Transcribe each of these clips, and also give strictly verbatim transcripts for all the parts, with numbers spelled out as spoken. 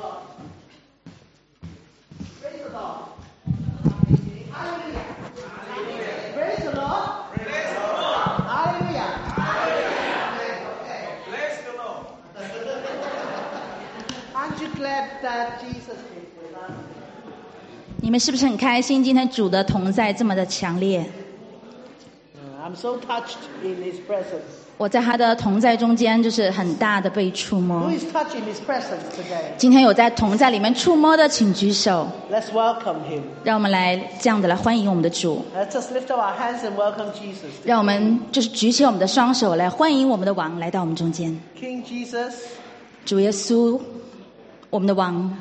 你们是不是很开心？今天主的同在这么的强烈。 I'm so touched in His presence. 我在他的同在中间，就是很大的被触摸。 Who is touched in His presence today? 今天有在同在里面触摸的，请举手。 Let's welcome Him. 让我们来这样的来欢迎我们的主。 Let's just lift up our hands and welcome Jesus. 让我们就是举起我们的双手来欢迎我们的王来到我们中间。 King Jesus. 主耶稣，我们的王。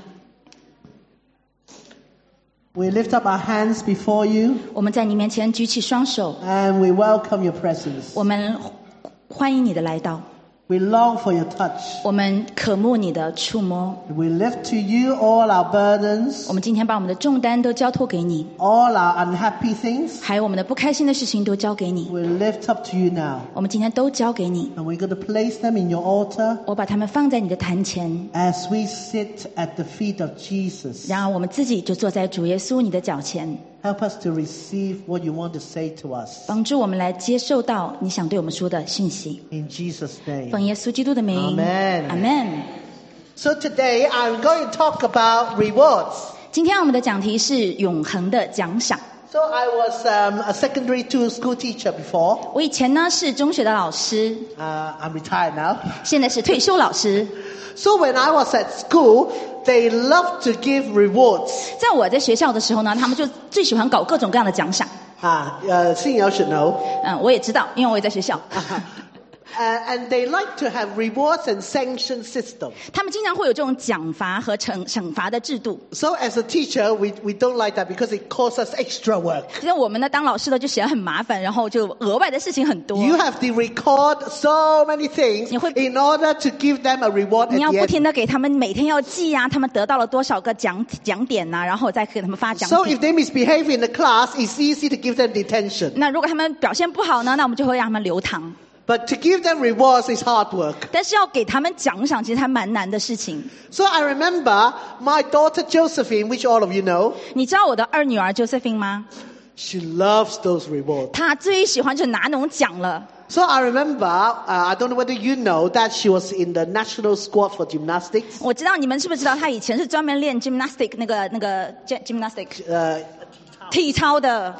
We lift up our hands before you. 我们在你面前举起双手。 And we welcome your presence. 我们欢迎你的来到。 We long for your touch. 我们渴慕你的触摸。 We lift to you all our burdens. 我们今天把我们的重担都交托给你。 All our unhappy things. 还有我们的不开心的事情都交给你。 We lift up to you now. 我们今天都交给你。 And we're going to place them in your altar. 我把它们放在你的坛前。 As we sit at the feet of Jesus. 然后我们自己就坐在主耶稣你的脚前。 Help us to receive what you want to say to us. 帮助我们来接受到你想对我们说的信息。 In Jesus' name. 奉耶稣基督的名。 Amen. Amen. So today I'm going to talk about rewards. 今天我们的讲题是永恒的奖赏。 So I was um, a secondary two school teacher before. 我以前呢是中学的老师。 Uh, I'm retired now. 现在是退休老师。 So when I was at school, they loved to give rewards. 在我在学校的时候呢，他们就最喜欢搞各种各样的奖赏。 啊，呃，信友 should know. 嗯，我也知道，因为我也在学校。 Uh, and they like to have rewards and sanction system. 他们经常会有这种奖罚和惩惩罚的制度。 So as a teacher, we we don't like that because it causes us extra work. 其实我们呢，当老师的就显得很麻烦，然后就额外的事情很多。 You have to record so many things in order to give them a reward at the end. 你要不停的给他们每天要记啊，他们得到了多少个奖奖点呐、啊，然后再给他们发奖品。 So if they misbehave in the class, it's easy to give them detention. 那如果他们表现不好呢，那我们就会让他们留堂。 But to give them rewards is hard work. 但是要给他们奖赏，其实还蛮难的事情。 So I remember my daughter Josephine, which all of you know. 你知道我的二女儿 Josephine 吗？ She loves those rewards. 她最喜欢就是拿那种奖了。 So I remember, uh, I don't know whether you know that she was in the national squad for gymnastics. 我知道你们是不是知道她以前是专门练 gymnastic 那个那个 gymnastic 呃、 uh, 体操的。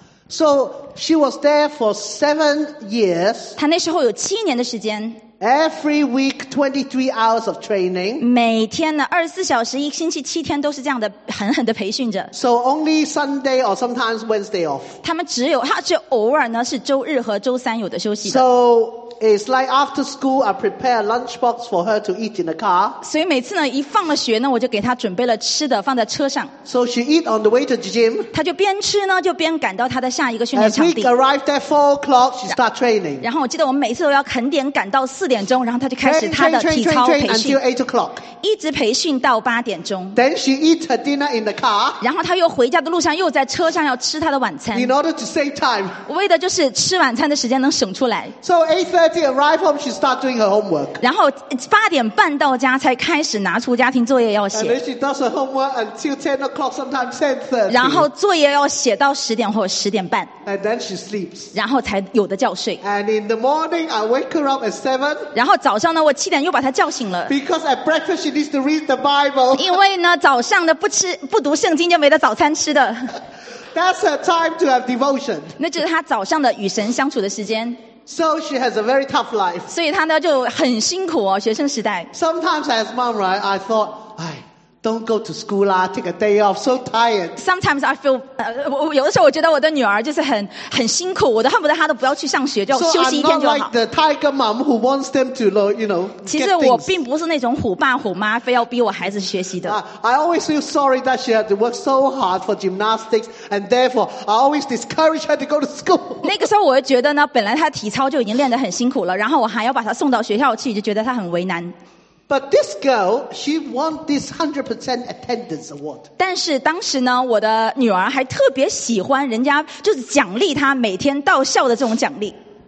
So she was there for seven years. 她那时候有七年的时间。 Every week, twenty-three hours of training. 每天呢，二十四小时，一星期七天都是这样的狠狠的培训着。 So only Sunday or sometimes Wednesday off. 他们只有，他只有偶尔呢是周日和周三有的休息的。 So it's like after school, I prepare a lunchbox for her to eat in the car. 所以每次呢，一放了学呢，我就给她准备了吃的，放在车上。 So she eat on the way to the gym. 她就边吃呢，就边赶到她的下一个训练场地。 As we arrived at four o'clock, she start training. 然后我记得我们每次都要肯点赶到四点钟，然后她就开始她的体操培训， until eight o'clock. 一直培训到八点钟。 Then she eat her dinner in the car. 然后她又回家的路上又在车上要吃她的晚餐。 In order to save time. 为的就是吃晚餐的时间能省出来。 So eight thirty arrive home, she start doing her homework. 然后八点半到家才开始拿出家庭作业要写。 And then she does her homework until ten o'clock, sometimes ten thirty. 然后作业要写到十点或十点半。 And then she sleeps. 然后才有的觉睡。 And in the morning, I wake her up at seven. 然后早上呢，我七点又把她叫醒了。 Because at breakfast she needs to read the Bible. 因为呢，早上的不吃不读圣经就没得早餐吃的。 That's her time to have devotion. 那就是她早上的与神相处的时间。 So she has a very tough life. 所以她呢就很辛苦哦，学生时代。 Sometimes as mom, right, I thought, "哎。Don't go to school lah, take a day off, so tired." Sometimes I feel, 呃，我有的时候我觉得我的女儿就是很很辛苦，我都恨不得她都不要去上学，就休息一天就好。 So I'm not like the tiger mom who wants them to, you know, 其实我并不是那种虎爸虎妈，非要逼我孩子学习的。 I always feel sorry that she had to work so hard for gymnastics, and therefore I always discourage her to go to school. 那个时候我就觉得呢，本来她体操就已经练得很辛苦了，然后我还要把她送到学校去，就觉得她很为难。 But this girl, she won this one hundred percent attendance award. 但是当时呢，我的女儿还特别喜欢人家就是奖励她每天到校的这种奖励。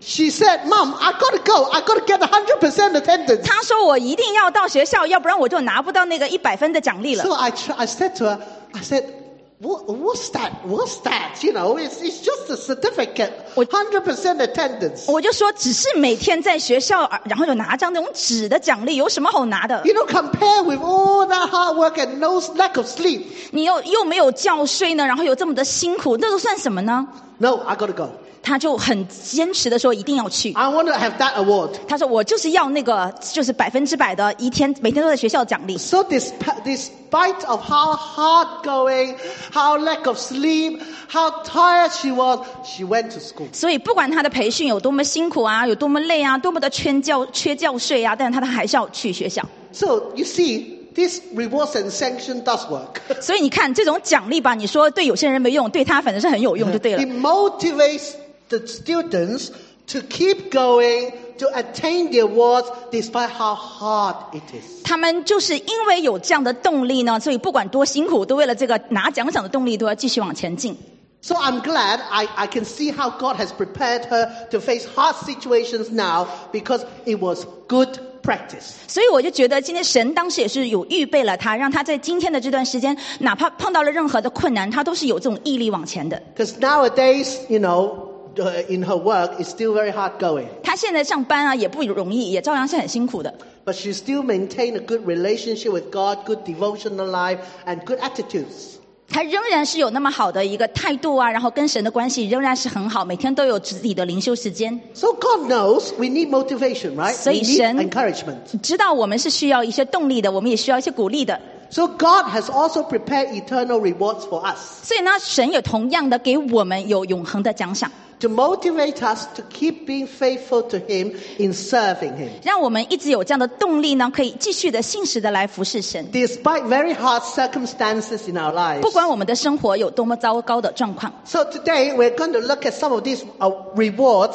She said, Mom, I got to go. I got to get one hundred percent attendance. 她说我一定要到学校，要不然我就拿不到那个一百分的奖励了。 So I, tr- I said to her, I said, what, what's that? What's that? You know, it's, it's just a certificate. one hundred percent attendance. 我就说只是每天在学校，然后就拿张那种纸的奖励，有什么好拿的？ You know, compare with all that hard work and no lack of sleep. 你又又没有觉睡呢，然后有这么的辛苦，那都算什么呢？ No, I got to go. 他就很坚持的说一定要去。 I want to have that award. 他说我就是要那个，就是百分之百的一天每天都在学校奖励。 So this, despite of how hard going, how lack of sleep, how tired she was, she went to school. 所以不管他的培训有多么辛苦啊，有多么累啊，多么的缺觉缺觉睡啊，但是他还是要去学校。 So you see, this rewards and sanction does work. 所以你看这种奖励吧，你说对有些人没用，对他反正是很有用就对了。 It motivates the students to keep going, to attain the awards despite how hard it is. 他们就是因为有这样的动力呢，所以不管多辛苦，都为了这个拿奖赏的动力，都要继续往前进。 So I'm glad I, I can see how God has prepared her to face hard situations now because it was good practice. 所以我就觉得今天神当时也是有预备了他，让他在今天的这段时间，哪怕碰到了任何的困难，他都是有这种毅力往前的。 Because nowadays, you know, uh, in her work, it's still very hard going. 他现在上班啊也不容易，也照样是很辛苦的。 But she still maintained a good relationship with God, good devotional life, and good attitudes. 他仍然是有那么好的一个态度啊，然后跟神的关系仍然是很好，每天都有自己的灵修时间。 So God knows we need motivation, right? 所 We 以 need 神 encouragement. 知道我们是需要一些动力的，我们也需要一些鼓励的。 So God has also prepared eternal rewards for us 所以呢，神也同样的给我们有永恒的奖赏， to motivate us to keep being faithful to Him in serving Him. 让我们一直有这样的动力呢，可以继续的信实的来服侍神。 Despite very hard circumstances in our lives. 不管我们的生活有多么糟糕的状况， So today we're going to look at some of these uh, rewards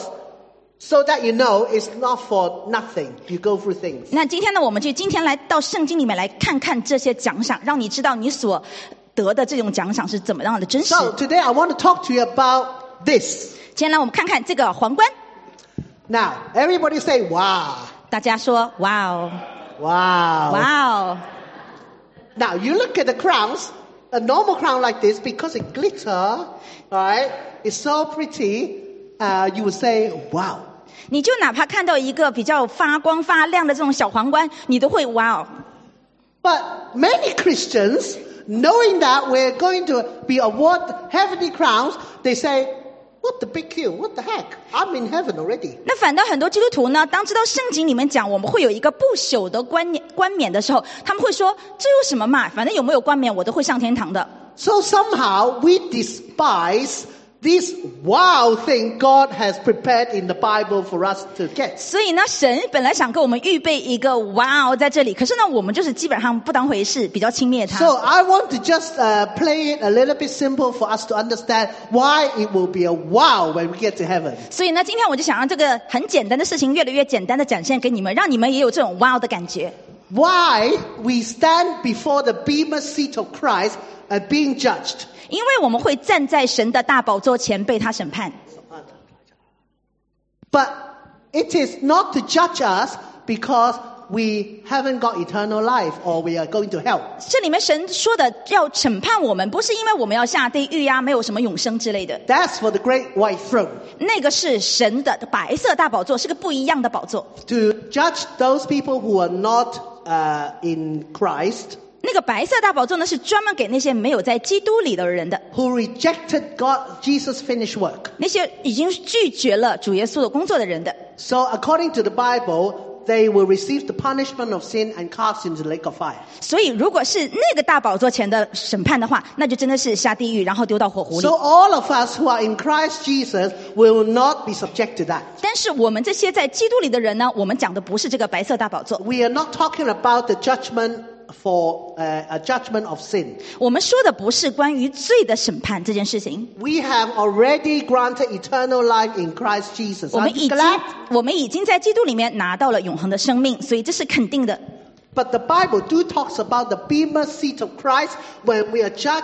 so that you know it's not for nothing. You go through things. 那今天呢，我们就今天来到圣经里面来看看这些奖赏，让你知道你所得的这种奖赏是怎么样的真实。 So today I want to talk to you about this. 今天来我们看看这个皇冠， Now, everybody say, wow, 大家说哇哦 wow. 哇哦。 Now, you look at the crowns, a normal crown like this, because it glitter, right? It's so pretty, uh, you would say, wow. 你就哪怕看到一个比较发光发亮的这种小皇冠，你都会哇哦。 But many Christians, knowing that we're going to be awarded heavenly crowns, they say, what the big deal? What the heck? I'm in heaven already. 那反倒很多基督徒呢，当知道圣经里面讲我们会有一个不朽的冠冕冠冕的时候，他们会说这有什么嘛？反正有没有冠冕，我都会上天堂的。 So somehow we despise this wow thing God has prepared in the Bible for us to get. 所以呢，神本来想给我们预备一个哇哦在这里，可是呢，我们就是基本上不当回事，比较轻蔑它。 So I want to just uh, play it a little bit simple for us to understand why it will be a wow when we get to heaven. 所以呢，今天我就想让这个很简单的事情越来越简单的展现给你们，让你们也有这种哇哦的感觉。 Why we stand before the bema seat of Christ and being judged. 因为我们会站在神的大宝座前被他审判。 But it is not to judge us because we haven't got eternal life or we are going to hell. 这里面神说的要审判我们，不是因为我们要下地狱呀、没有什么永生之类的。 That's for the great white throne. 那个是神的白色大宝座，是个不一样的宝座。 To judge those people who are not uh, in Christ, 那个白色大宝座呢，是专门给那些没有在基督里的人的， who rejected God, Jesus' finished work. 那些已经拒绝了主耶稣的工作的人的。 So according to the Bible, they will receive the punishment of sin and cast into the lake of fire. 所以，如果是那个大宝座前的审判的话，那就真的是下地狱，然后丢到火湖里。 So all of us who are in Christ Jesus will not be subject to that. 但是我们这些在基督里的人呢，我们讲的不是这个白色大宝座， We are not talking about the judgment for uh, a judgment of sin. 我们说的不是关于罪的审判这件事情。 We have already granted eternal life in Christ Jesus. 我 Are 们 you 已经 glad? 我们已经在基督里面拿到了永恒的生命，所以这是肯定的。 But the Bible do talks about the bema seat of Christ when we are judged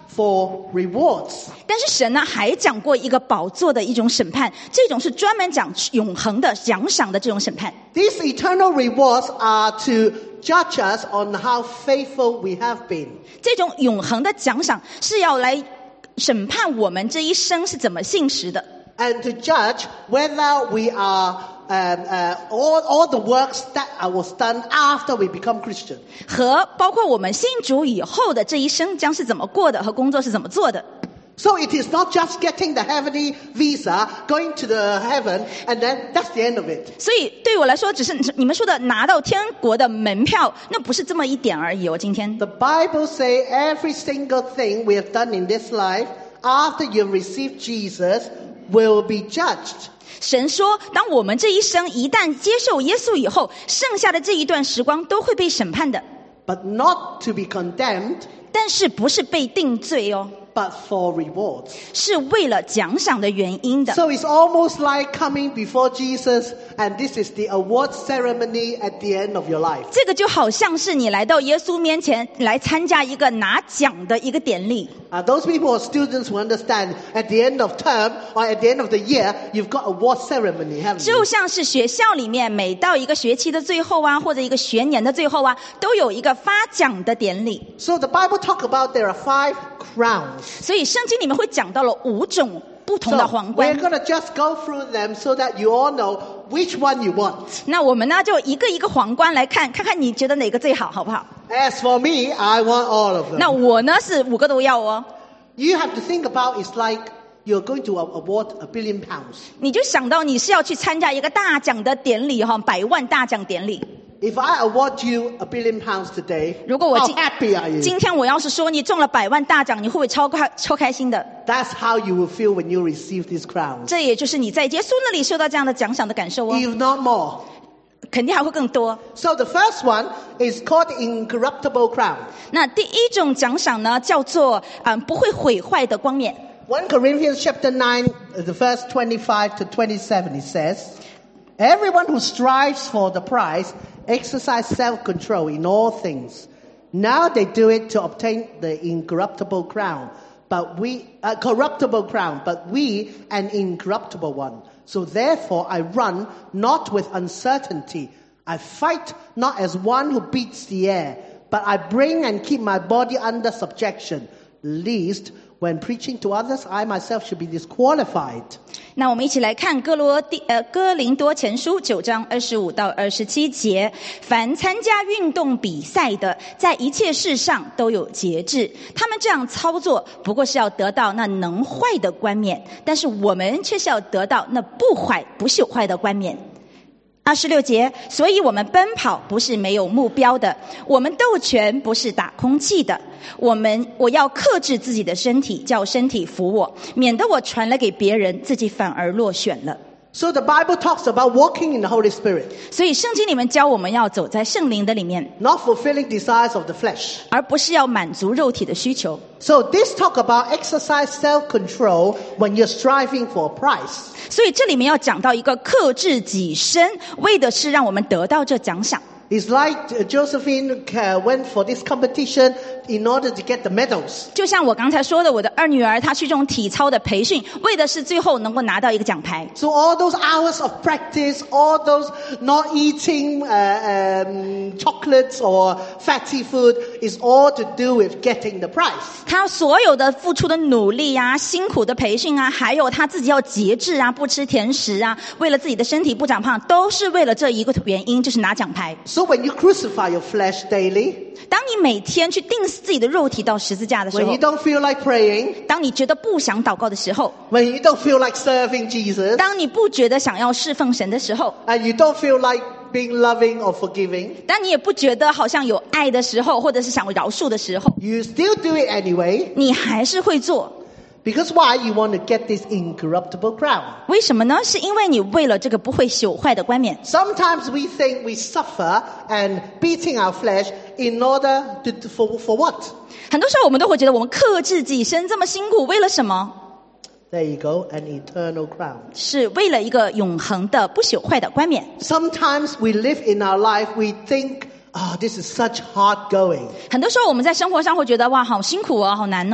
for rewards. 但是神呢，还讲过一个宝座的一种审判，这种是专门讲永恒的奖赏的这种审判。 These eternal rewards are to judge us on how faithful we have been. 这种永恒的奖赏是要来审判我们这一生是怎么信实的。 And to judge whether we are um, uh, all, all the works that was done after we become Christian. 和包括我们信主以后的这一生将是怎么过的，和工作是怎么做的。 So it is not just getting the heavenly visa, going to the heaven, and then that's the end of it. 所以对我来说，只是你们说的拿到天国的门票，那不是这么一点而已哦。今天 The Bible says every single thing we have done in this life after you've received Jesus will be judged. 神说，当我们这一生一旦接受耶稣以后，剩下的这一段时光都会被审判的。 But not to be condemned, 但是不是被定罪哦， but for rewards. 是为了奖赏的原因的。 So it's almost like coming before Jesus, and this is the award ceremony at the end of your life. 这个就好像是你来到耶稣面前来参加一个拿奖的一个典礼。 Uh, those people are students who understand at the end of term or at the end of the year, you've got award ceremony, haven't 就 you? 像是学校里面每到一个学期的最后啊，或者一个学年的最后啊，都有一个发奖的典礼。 So the Bible talk about there are five crowns. 所以圣经里面会讲到了五种不同 So 的皇 we're 冠。 going to just go through them so that you all know which one you want. 那我们呢，就一个一个皇冠来看，看看你觉得哪个最好，好不好？ As for me, I want all of them. 那我呢是五个都要哦。 You have to think about it's like you're going to award a billion pounds. 你就想到你是要去参加一个大奖的典礼哈，百万大奖典礼。 If I award you a billion pounds today, 如果我 how 今 happy are you? 今天我要是说你中了百万大奖，你会不会超开超开心的？ That's how you will feel when you receive these crowns. 这也就是你在耶稣那里受到这样的奖赏的感受哦， If not more. 肯定还会更多。 So the first one is called the incorruptible crown. 那第一种奖赏呢，叫做嗯不会毁坏的冠冕。 First Corinthians chapter nine, uh, the verse twenty-five to twenty-seven, it says, Everyone who strives for the prize exercise self-control in all things. Now they do it to obtain the incorruptible crown, but we, uh, corruptible crown, but we an incorruptible one. So therefore I run not with uncertainty. I fight not as one who beats the air, but I bring and keep my body under subjection, lest when preaching to others, I myself should be disqualified. 那我们一起来看哥罗第呃哥林多前书九章二十五到二十七节。凡参加运动比赛的，在一切事上都有节制。他们这样操作，不过是要得到那能坏的冠冕，但是我们却是要得到那不坏不朽坏的冠冕。二十六节，所以我们奔跑不是没有目标的，我们斗拳不是打空气的，我们我要克制自己的身体，叫身体服我，免得我传了给别人，自己反而落选了。 So the Bible talks about walking in the Holy Spirit, 所以圣经里面教我们要走在圣灵的里面， not fulfilling desires of the flesh. 而不是要满足肉体的需求。 So this talk about exercise self-control when you're striving for a prize. 所以这里面要讲到一个克制己身，为的是让我们得到这奖赏。 It's like Josephine uh, went for this competition in order to get the medals. 就像我刚才说的，我的二女儿她去这种体操的培训，为的是最后能够拿到一个奖牌。 So all those hours of practice, all those not eating uh, um, chocolates or fatty food is all to do with getting the prize. 她所有的付出的努力啊，辛苦的培训啊，还有她自己要节制啊，不吃甜食啊，为了自己的身体不长胖，都是为了这一个原因，就是拿奖牌。 So when you crucify your flesh daily, 当你每天去钉死自己的肉体到十字架的时 when 候 you，don't feel like praying, 当你觉得不想祷告的时候， when you don't feel like serving Jesus, 当你不觉得想要侍奉神的时候， and you don't feel like being loving or forgiving, 当你也不觉得好像有爱的时候，或者是想饶恕的时候， you still do it anyway. 你还是会做。 Because why? You want to get this incorruptible crown. 为什么呢？是因为你为了这个不会朽坏的冠冕。 Sometimes we think we suffer and beating our flesh in order to, to for, for what? 很多时候我们都会觉得我们克制己身这么辛苦，为了什么？ There you go, an eternal crown. 是为了一个永恒的不朽坏的冠冕。 Sometimes we live in our life, we think, oh, this is such hard going. 很多时候我们在生活上会觉得哇，好辛苦哦，好难哦。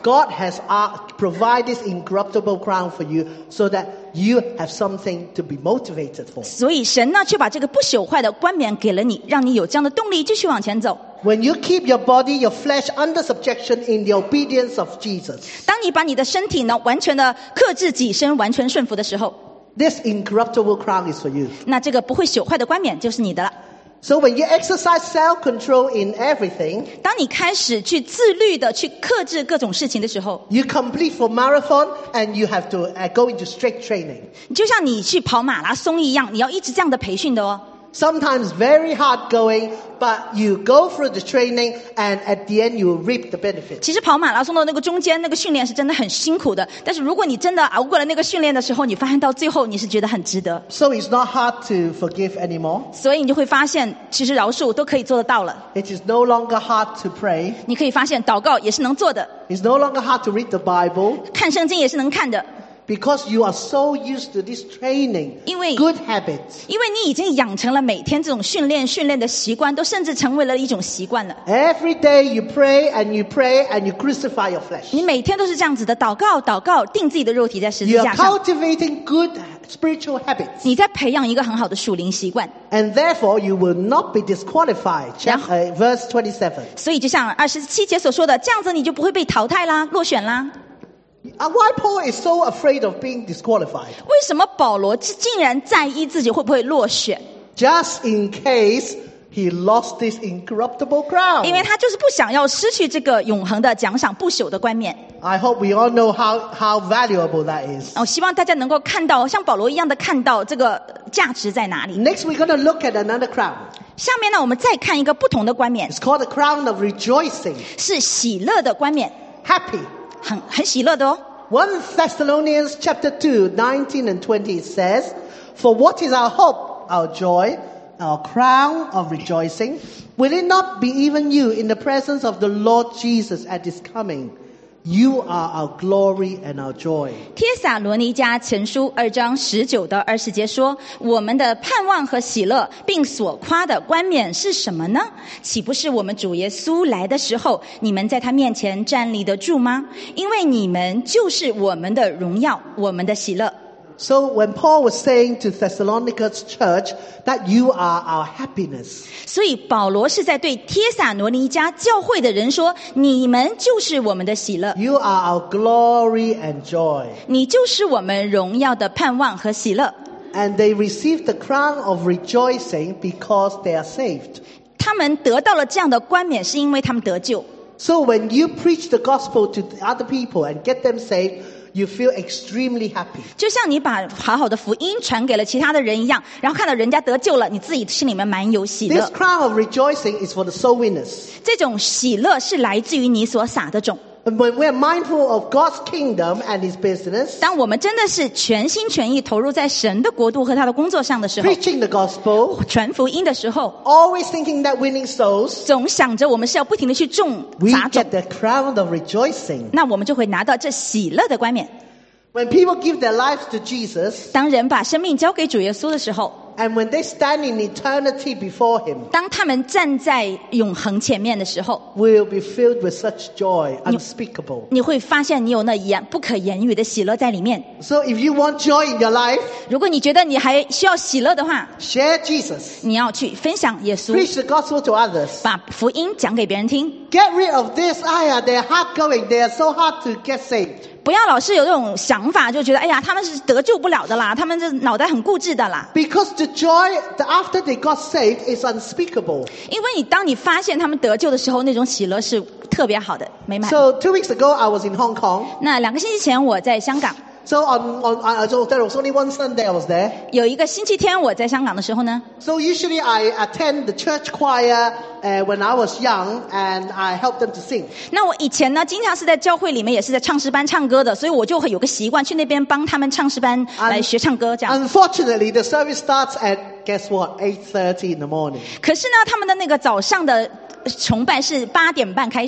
God has uh, provided this incorruptible crown for you so that you have something to be motivated for. 所以神呢，却把这个不朽坏的冠冕给了你，让你有这样的动力继续往前走。 When you keep your body, your flesh under subjection in the obedience of Jesus, 当你把你的身体呢，完全的克制己身，完全顺服的时候， this incorruptible crown is for you. 那这个不会朽坏的冠冕就是你的了。 So when you exercise self-control in everything, 当你开始去自律的去克制各种事情的时候， you complete for marathon and you have to uh, go into strict training. 就像你去跑马拉松一样，你要一直这样的培训的哦。 Sometimes very hard going, but you go through the training and at the end you reap the benefits. 其实跑马拉松的那个中间那个训练是真的很辛苦的，但是如果你真的熬过了那个训练的时候，你发现到最后你是觉得很值得。 So it's not hard to forgive anymore. 所以你就会发现，其实饶恕都可以做得到了。 It is no longer hard to pray. 你可以发现，祷告也是能做的， It's no longer hard to read the Bible 看圣经也是能看的， because you are so used to this training, 因为 good habits. 因为你已经养成了每天这种训练训练的习惯，都甚至成为了一种习惯了。 Every day you pray and you pray and you crucify your flesh. 你每天都是这样子的祷告，祷告，定自己的肉体在十字 You are 架上， cultivating good spiritual habits. 你在培养一个很好的属灵习惯。 And therefore you will not be disqualified. Chap- 然后- uh, verse twenty-seven. 所以就像二十七节所说的，这样子你就不会被淘汰啦，落选啦。 Uh, Why Paul is so afraid of being disqualified? 为什么保罗竟然在意自己会不会落选？ Just in case he lost this incorruptible crown. 因为他就是不想要失去这个永恒的奖赏、不朽的冠冕。 I hope we all know how, how valuable that is. 我希望大家能够看到，像保罗一样的看到这个价值在哪里。 Next we're going to look at another crown. 下面呢，我们再看一个不同的冠冕， It's called the crown of rejoicing. 是喜乐的冠冕， Happy. 很很喜乐的哦。 First Thessalonians chapter two, nineteen and twenty says, For what is our hope, our joy, our crown of rejoicing? Will it not be even you in the presence of the Lord Jesus at his coming? You are our glory and our joy. 帖撒罗尼迦前书二章十九到二十节说，我们的盼望和喜乐，并所夸的冠冕是什么呢？岂不是我们主耶稣来的时候，你们在他面前站立得住吗？因为你们就是我们的荣耀，我们的喜乐。 So when Paul was saying to Thessalonica's church that you are our happiness, 所以保罗是在对帖撒罗尼迦教会的人说，你们就是我们的喜乐， you are our glory and joy. 你就是我们荣耀的盼望和喜乐。 And they received the crown of rejoicing because they are saved. 他们得到了这样的冠冕，是因为他们得救。 So when you preach the gospel to other people and get them saved, you feel extremely happy. 就像你把好好的福音传给了其他的人一样，然后看到人家得救了，你自己心里面蛮有喜 This 乐。 crown of rejoicing is for the soul winners. 这种喜乐是来自于你所撒的种。 And when we're mindful of God's kingdom and his business, 当我们真的是全心全意投入在神的国度和他的工作上的时候， preaching the gospel, 传福音的时候， always thinking that winning souls, 总想着我们是要不停的去种 we 撒种 get，the crown of rejoicing. 那我们就会拿到这喜乐的冠冕。 When people give their lives to Jesus, 当人把生命交给主耶稣的时候， and when they stand in eternity before him, 当他们站在永恒前面的时候， we'll be filled with such joy, unspeakable. 你会发现你有那言不可言语的喜乐在里面。 So if you want joy in your life, 如果你觉得你还需要喜乐的话， share Jesus. 你要去分享耶稣， Preach the gospel to others. 把福音讲给别人听。 Get rid of this. Ah, they're hard going. They are so hard to get saved. 不要老是有这种想法，就觉得哎呀，他们是得救不了的啦，他们这脑袋很固执的啦。 Because the joy that after they got saved is unspeakable. 因为你当你发现他们得救的时候，那种喜乐是特别好的，美满。 So two weeks ago, I was in Hong Kong. 那两个星期前我在香港， So on, on uh, so there was only one Sunday I was there. 有一个星期天我在香港的时候呢， So usually I attend the church choir uh, when I was young, and I help them to sing. 那我以前呢，经常是在教会里面也是在唱诗班唱歌的，所以我就会有个习惯去那边帮他们唱诗班来学唱歌这样。 Unfortunately, the service starts at guess what? eight thirty in the morning. 可是呢，他们的那个早上的崇拜是八点半开始。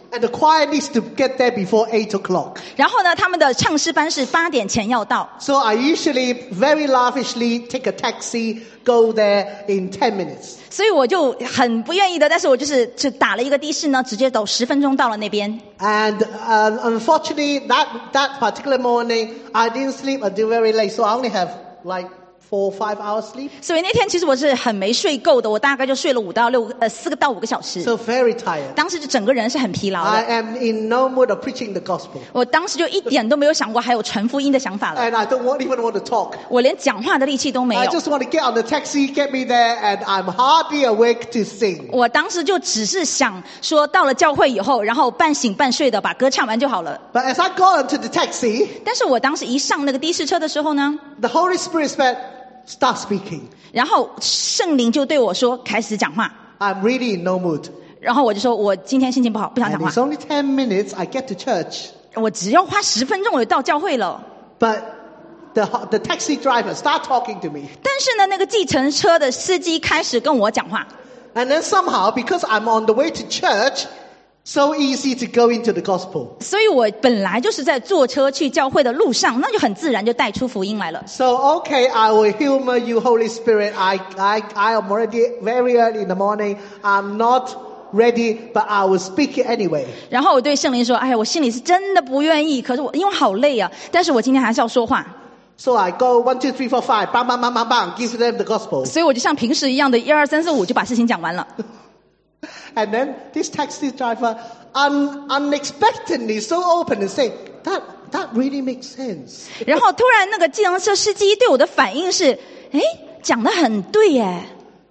And the choir needs to get there before eight o'clock. 然后呢，他们的唱诗班是八点前要到。 So I usually very lavishly take a taxi, go there in ten minutes. 所以我就很不愿意的，但是我就是就打了一个的士呢，直接走十分钟到了那边。 And uh, unfortunately, that that particular morning, I didn't sleep until very late, so I only have like four or five hours sleep. 所以那天其实我是很没睡够的，我大概就睡了五到六呃四个到五个小时。 So very tired. 当时就整个人是很疲劳 I 的。 am in no mood of preaching the gospel. 我当时就一点都没有想过还有传福音的想法了， And I don't want, even want to talk. 我连讲话的力气都没 I 有。 just want to get on the taxi, get me there, and I'm hardly awake to sing. 我当时就只是想说，到了教会以后，然后半醒半睡的把歌唱完就好了。 But as I got onto the taxi, 但是我当时一上那个的士车的时候呢， the Holy Spirit said, start speaking. 然后圣灵就对我说开始讲话， I'm really in no mood. 然后我就说我今天心情不好，不想 And 讲话 it's。only ten minutes, I get to church. 我只要花十分钟我就到教会了。 But the, the taxi driver start talking to me. 但是呢，那个计程车的司机开始跟我讲话， And then somehow, because I'm on the way to church, so easy to go into the gospel. 所以我本来就是在坐车去教会的路上，那就很自然就带出福音来了。 So, okay, I will humor you, Holy Spirit. I, I, I am already very early in the morning. I'm not ready, but I will speak it anyway. 然后我对圣灵说：“哎呀，我心里是真的不愿意，可是我因为好累啊，但是我今天还是要说话。 So I go one, two, three, four, five, bang, bang, bang, bang, bang, give them the gospel. 所以我就像平时一样的一二三四五就把事情讲完了。 And then this taxi driver un, unexpectedly so open and say, that, that really makes sense. 然后突然那个计程车司机对我的反应是：哎，讲得很对耶，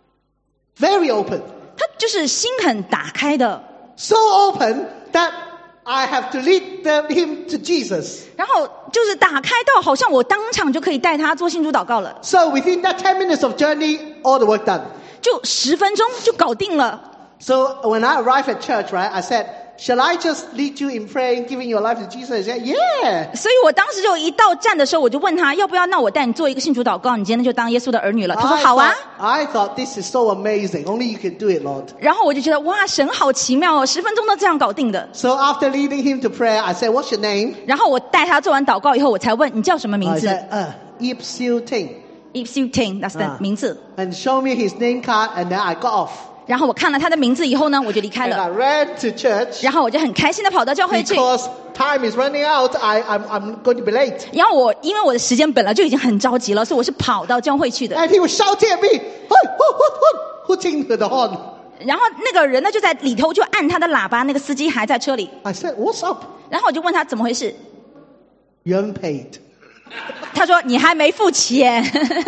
Very open. 他就是心很打开的。 So open that I have to lead them, him to Jesus. 然后就是打开到好像我当场就可以带他做信主祷告了， So within that ten minutes of journey, all the work done. 就十分钟就搞定了。 So when I arrived at church, right, I said, shall I just lead you in prayer, giving your life to Jesus? He said, yeah. 所以我当时就一到站的时候，我就问他要不要，那我带你做一个信主祷告，你今天就当耶稣的儿女了。他说 I 好啊。 thought, I thought this is so amazing. Only you can do it, Lord. 然后我就觉得哇，神好奇妙哦，十分钟都这样搞定的。 So after leading him to prayer, I said, what's your name? 然后我带他做完祷告以后，我才问你叫什么名 I 字 said, uh, Ip Siu Ting. ？If you think that's the 啊名字。 And show me his name card, and then I got off. 然后我看了他的名字以后呢，我就离开 And I 了。 ran to church 然后我就很开心的跑到教会去。 because time is running out. I, I'm, I'm going to be late. 然后我因为我的时间本来就已经很着急了，所以我是跑到教会去的。 And he was shouting at me, hey, who, who, who, hooting the horn. 然后那个人呢就在里头就按他的喇叭，那个司机还在车里。 I said, what's up? 然后我就问他怎么回事， You haven't paid. 他说你还没付钱。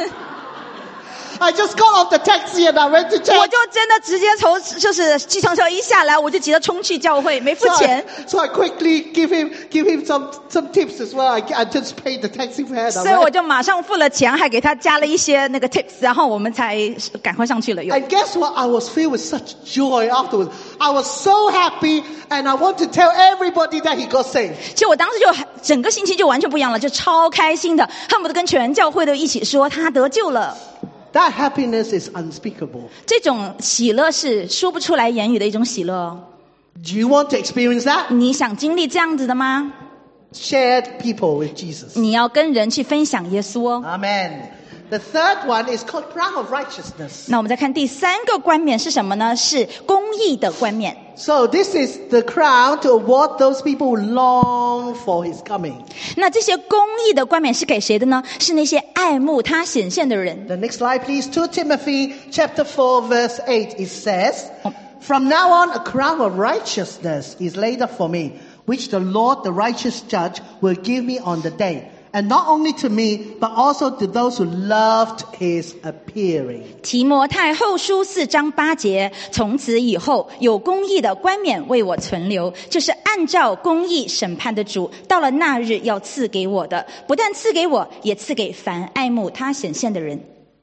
I just got off the taxi and I went to 我 church. 就真的直接从就是计程车一下来，我就急着冲去教会，没付 So 钱。 I, so I quickly give him, give him some, some tips as well. I, I just paid the taxi fare. and I 所以我 went. 就马上付了钱，还给他加了一些那个 tips， 然后我们才赶快上去了。又 And guess what? I was filled with such joy afterwards. I was so happy and I want to tell everybody that he got saved. 其实我当时就整个心情就完全不一样了，就超开心的，恨不得跟全教会都一起说他得救了。 That happiness is unspeakable. 这种喜乐是说不出来言语的一种喜乐哦。 Do you want to experience that? 你想经历这样子的吗？ Share people with Jesus. 你要跟人去分享耶稣哦。 Amen. The third one is called crown of righteousness. 那我们再看第三个冠冕是什么呢？是公义的冠冕。 So this is the crown to award those people who long for his coming. 那这些公义的冠冕是给谁的呢？是那些爱慕他显现的人。 The next slide, please. Second Timothy chapter four, verse eight. It says, from now on, a crown of righteousness is laid up for me, which the Lord, the righteous judge, will give me on the day. And not only to me, but also to those who loved his appearing. 提摩太后书四章八节，从此以后有公义的冠冕为我存留，就是按照公义审判的主，到了那日要赐给我的，不但赐给我，也赐给凡爱慕他显现的人。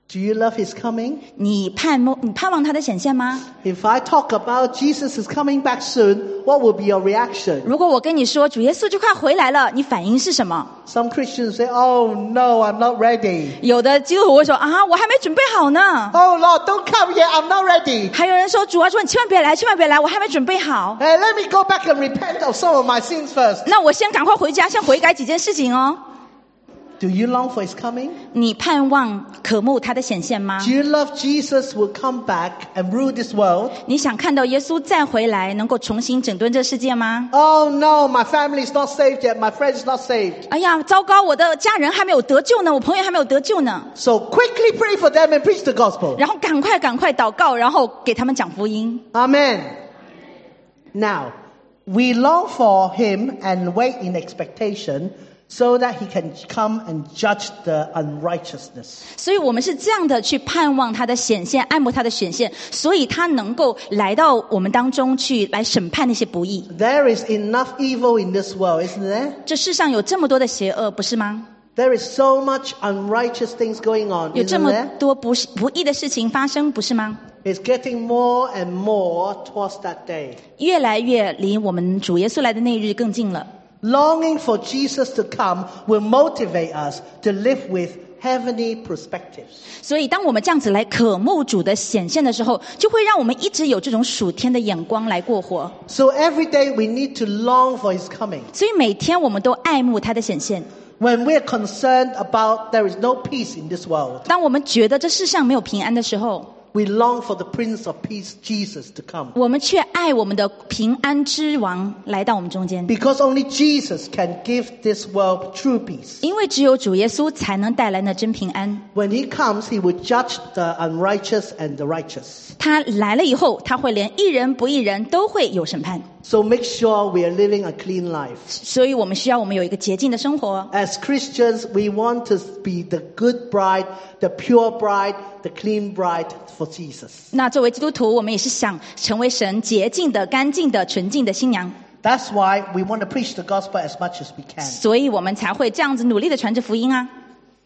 Do you love his coming? 你盼望你盼望他的显现吗？ If I talk about Jesus is coming back soon, what will be your reaction? 如果我跟你说主耶稣就快回来了，你反应是什么？ Some Christians say, oh no, I'm not ready. 有的基督徒会说啊，我还没准备好呢。 Oh Lord, don't come yet, I'm not ready. 还有人说主啊，说你千万别来，千万别来，我还没准备好。 Hey, let me go back and repent of some of my sins first. 那我先赶快回家，先悔改几件事情哦。 Do you long for his coming? 你盼望渴慕他的显现吗？ Do you love Jesus will come back and rule this world? 你想看到耶稣再回来，能够重新整顿这世界吗？ Oh no, my family is not saved yet, my friend is not saved. 哎呀，糟糕，我的家人还没有得救呢，我朋友还没有得救呢。 So quickly pray for them and preach the gospel. 然后赶快赶快祷告，然后给他们讲福音。 Amen. Now, we long for him and wait in expectation so that he can come and judge the unrighteousness. 所以我们是这样的去盼望他的显现，爱慕他的显现，所以他能够来到我们当中去来审判那些不义。 There is enough evil in this world, isn't there? 这世上有这么多的邪恶，不是吗？ There is so much unrighteous things going on, 有这 isn't 么 there? 多不是不义的事情发生，不是吗？ It's getting more and more towards that day. 越来越离我们主耶稣来的那日更近了。 Longing for Jesus to come will motivate us to live with heavenly perspectives. 所以当我们这样子来渴慕主的显现的时候，就会让我们一直有这种属天的眼光来过活。 So every day we need to long for his coming. 所以每天我们都爱慕他的显现。 When we're concerned about there is no peace in this world, 当我们觉得这世上没有平安的时候， we long for the Prince of Peace, Jesus, to come. 我们却爱我们的平安之王来到我们中间。 Because only Jesus can give this world true peace. 因为只有主耶稣才能带来那真平安。 When he comes, he will judge the unrighteous and the righteous. 他来了以后，他会连义人不义人都会有审判。 So make sure we are living a clean life. 所以我们需要我们有一个洁净的生活。 As Christians, we want to be the good bride, the pure bride, the clean bride for Jesus. 那作为基督徒，我们也是想成为神洁净的、干净的、纯净的新娘。 That's why we want to preach the gospel as much as we can. 所以我们才会这样子努力的传着福音啊。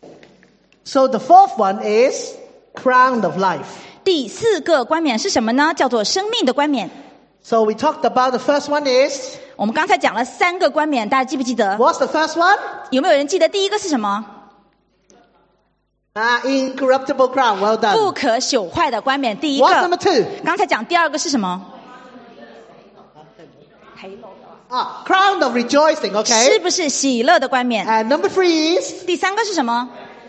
So the fourth one is crown of life. 第四个冠冕是什么呢？叫做生命的冠冕。 So we talked about the first one is, 我们刚才讲了三个冠冕，大家记不记得？ what's the first one? 有没有人记得第一个是什么？ Ah, incorruptible crown. Well 不 done. 可朽坏的冠冕。第一 What's number 个。 two? 刚才讲第二个是什么？ Ah, crown of rejoicing, 是 okay? 不是喜乐的冠冕？ And number three is 第三个是什么？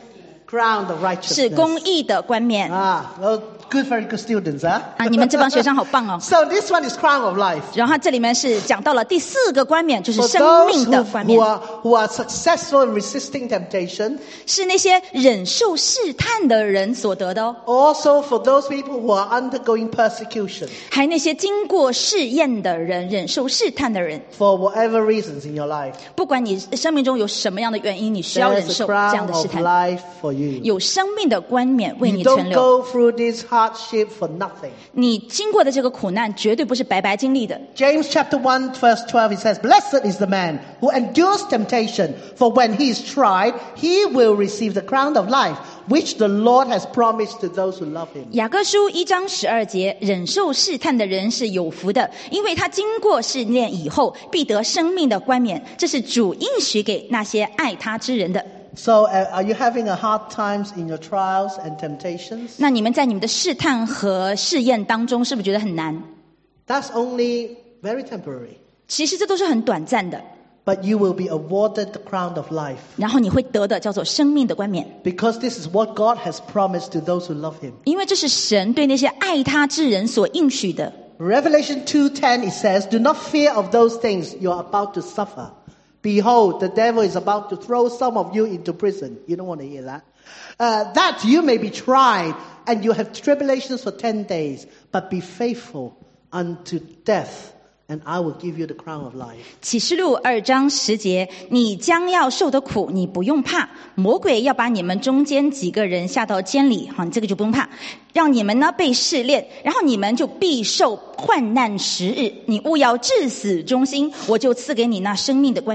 crown of 是公 righteousness. 义的冠冕。 Ah, well, good, very good students, huh? 啊，你们这帮学生好棒哦。 So this one is crown of life. 然后它这里面是讲到了第四个冠冕，就是 For 生 those 命 who, 的冠 who 冕， are who are successful in resisting temptation, 是那些忍受试探的人所得的哦。 also for those people who are undergoing persecution 还有那些经过试验的人，忍受试探的人， for whatever reasons in your life. 不管你生命中有什么样的原因，你需要忍 There's a 受这样 crown 的试 of 探。 life for you. 有生命的冠冕为 You 你存 don't 留。 go through this hardship for nothing. 你经过的这个苦难，绝对不是白白经历的。 James chapter one verse twelve, it says, Blessed is the man who endures temptation, for when he is tried, he will receive the crown of life, which the Lord has promised to those who love him. 雅各书一章十二节，忍受试探的人是有福的，因为他经过试炼以后，必得生命的冠冕。这是主应许给那些爱他之人的。 So uh, are you having a hard times in your trials and temptations? 那你们在你们的试探和试验当中，是不是觉得很难？ That's only very temporary. 其实这都是很短暂的， But you will be awarded the crown of life, 然后你会得的叫做生命的冠冕， because this is what God has promised to those who love him. 因为这是神对那些爱他之人所应许的。 Revelation two ten, it says, Do not fear of those things you are about to suffer. Behold, the devil is about to throw some of you into prison. You don't want to hear that. Uh, that you may be tried, and you have tribulations for ten days, but be faithful unto death, and I will give you the crown of life. 启示录二章十节，你将要受的苦，你不用怕。魔鬼要把你们中间几个人下到监里，好，你这个就不用怕，让你们呢被试炼，然后你们就必受患难十日。你务要至死忠心，我就赐给你那生命的冠冕。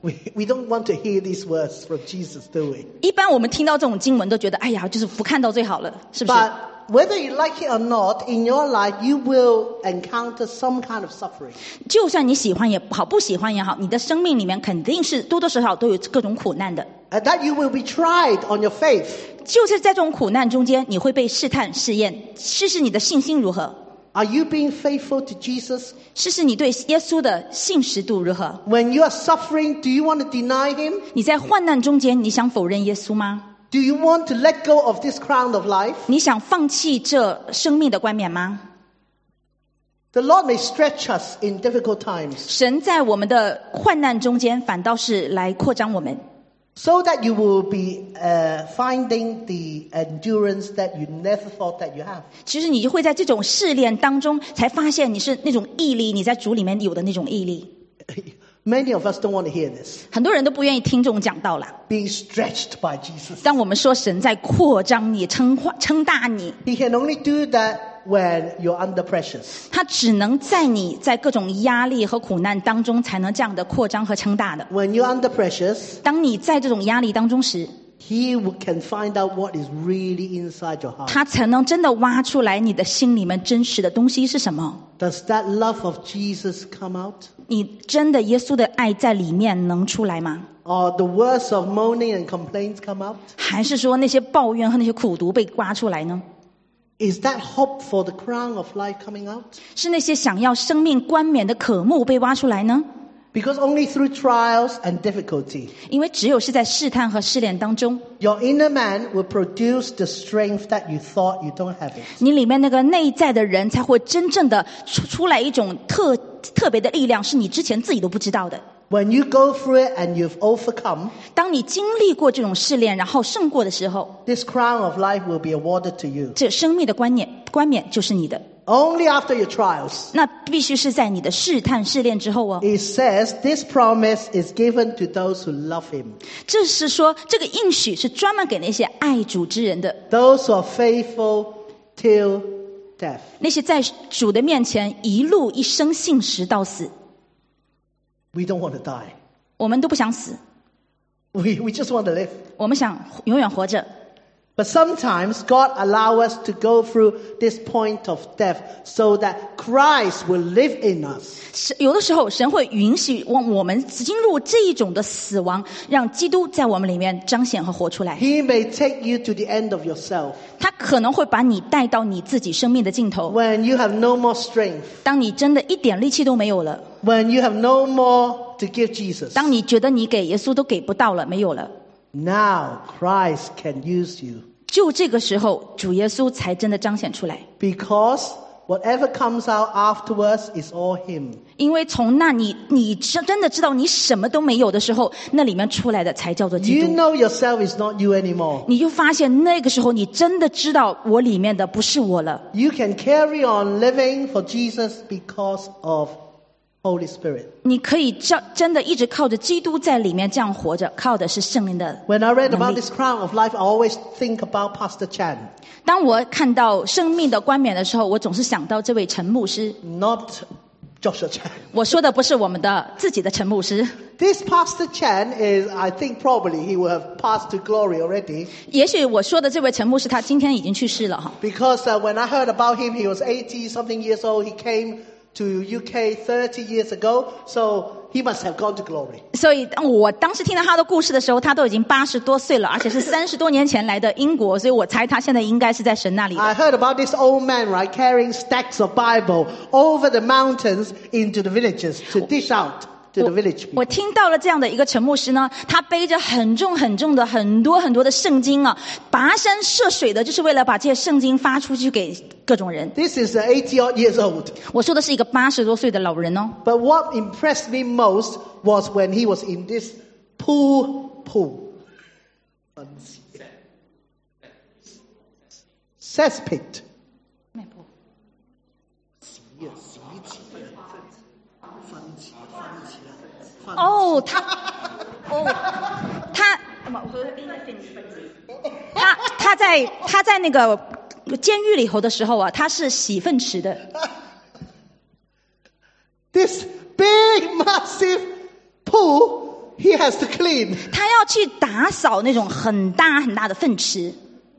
We, we don't want to hear these words from Jesus, do we? 一般我们听到这种经文都觉得，哎呀，就是不看到最好了，是不是？ But whether you like it or not, in your life you will encounter some kind of suffering. 就算你喜欢也好，不喜欢也好，你的生命里面肯定是多多少少都有各种苦难的。 And that you will be tried on your faith. 就是在这种苦难中间，你会被试探试验，试试你的信心如何， Are you being faithful to Jesus? 试试你对耶稣的信实度如何。 When you are suffering, do you want to deny him? 你在患难中间，你想否认耶稣吗？ Do you want to let go of this crown of life? 你想放弃这生命的冠冕吗？ The Lord may stretch us in difficult times 神在我们的患难中间，反倒是来扩张我们， so that you will be uh, finding the endurance that you never thought that you have. 其实你就会在这种试炼当中，才发现你是那种毅力，你在主里面有的那种毅力。 Many of us don't want to hear this. 很多人都不愿意听这种讲道啦。 Being stretched by Jesus. 当我们说神在扩张你、称称大你， He can only do that when you're under pressures. 他只能在你在各种压力和苦难当中，才能这样的扩张和称大的。 When you're under pressures, 当你在这种压力当中时， He can find out what is really inside your heart. 他才能真的挖出来你的心里面真实的东西是什么。 Does that love of Jesus come out? 你真的耶稣的爱在里面能出来吗？ Or the words of moaning and complaints come out? 还是说那些抱怨和那些苦毒被挖出来呢？ Is that hope for the crown of life coming out? 是那些想要生命冠冕的渴慕被挖出来呢？ Because only through trials and difficulty, 因为只有是在试探和试炼当中， your inner man will produce the strength that you thought you don't have it. 你里面那个内在的人才会真正的出出来一种特特别的力量，是你之前自己都不知道的。 When you go through it and you've overcome, 当你经历过这种试炼，然后胜过的时候， this crown of life will be awarded to you. 这生命的冠冕冠冕就是你的。 Only after your trials. 那必须是在你的试探试炼之后哦。 It says this promise is given to those who love him. 这是说这个应许是专门给那些爱主之人的， Those who are faithful till death. 那些在主的面前一路一生信实到死。 We don't want to die. 我们都不想死， We, we just want to live. 我们想永远活着。 But sometimes God allows us to go through this point of death so that Christ will live in us. 是有的时候神会允许我我们进入这一种的死亡，让基督在我们里面彰显和活出来。 He may take you to the end of yourself 他可能会把你带到你自己生命的尽头， when you have no more strength, 当你真的一点力气都没有了， when you have no more to give Jesus. 当你觉得你给耶稣都给不到了，没有了， Now Christ can use you 就这个时候主耶稣才真的彰显出来。 because whatever comes out afterwards is all him. 因为从那你你真的知道你什么都没有的时候，那里面出来的才叫做基 You 督。 know yourself is not you anymore. 你就发现那个时候你真的知道我里面的不是我了。 You can carry on living for Jesus because of Holy Spirit. 你可以真真的一直靠着基督在里面这样活着，靠的是圣灵的 When I read 能 about 力。 this crown of life, I always think about Pastor Chan, 当我看到生命的冠冕的时候，我总是想到这位陈牧师。 not Joshua Chan. 我说的不是我们的自己的陈牧师， This Pastor Chan is, I think probably he will have passed to glory already. 也许我说的这位陈牧师他今天已经去世了哈。 Because uh, when I heard about him, he was eighty something years old. He came to U K thirty years ago, so he must have gone to glory. 所以当我当时听到他的故事的时候，他都已经八十多岁了，而且是三十多年前来的英国，所以我猜他现在应该是在神那里的。 I heard about this old man, right, carrying stacks of Bible over the mountains into the villages to dish out to the village 我 people. 听到了这样的一个陈牧师呢，他背着很重很重的很多很多的圣经啊，跋山涉水的，就是为了把这些圣经发出去给各种人。 This is uh, eighty odd years old. 我说的是一个八十多岁的老人哦。 But what impressed me most was when he was in this pool pool. Cesspit. 哦，他，哦，他，他他在他在那个监狱里头的时候啊，他是洗粪池的。 This big, massive pool he has to clean. 他要去打扫那种很大很大的粪池。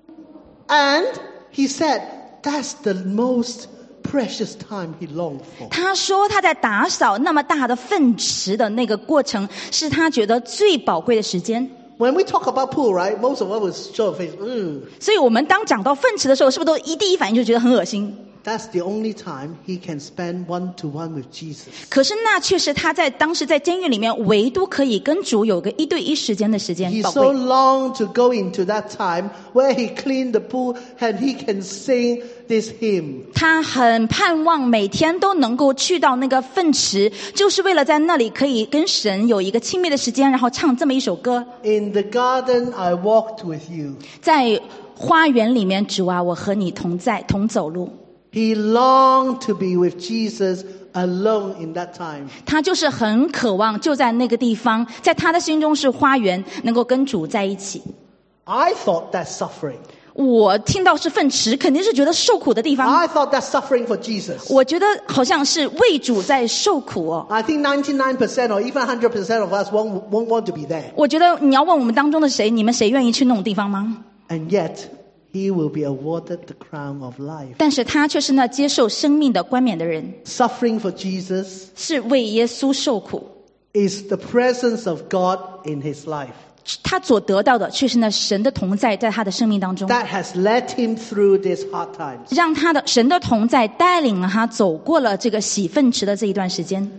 And he said, that's the most precious time he longed for. 他说他在打扫那么大的粪池的那个过程，是他觉得最宝贵的时间。 When we talk about pool, right, most of us will show a face, mm. 所以我们当讲到粪池的时候，是不是都一第一反应就觉得很恶心？ That's the only time he can spend one-to-one with Jesus. 可是那却是他在当时在监狱里面唯独可以跟主有个一对一时间的时间， He 宝 so 贵。 long to go into that time where he cleaned the pool and he can sing this hymn. 他很盼望每天都能够去到那个粪池，就是为了在那里可以跟神有一个亲密的时间，然后唱这么一首歌。 In the garden I walked with you. 在花园里面，主啊，我和你同在，同走路。 He longed to be with Jesus alone in that time. 他就是很渴望就在那个地方，在他的心中是花园，能够跟主在一起。 I thought that's suffering. 我听到是粪池，肯定是觉得受苦的地方。 I thought that's suffering for Jesus. 我觉得好像是为主在受苦哦。 I think ninety-nine percent or even one hundred percent of us won't, won't want to be there. 我觉得你要问我们当中的谁，你们谁愿意去那种地方吗？ And yet, he will be awarded the crown of life. 但是他却是那接受生命的冠冕的人， Suffering for Jesus 是为耶稣受苦。 is the presence of God in his life. 他所得到的却是那神的同在，在他的生命当中， That has led him through these hard times. 让他的神的同在带领了他走过了这个洗粪池的这一段时间。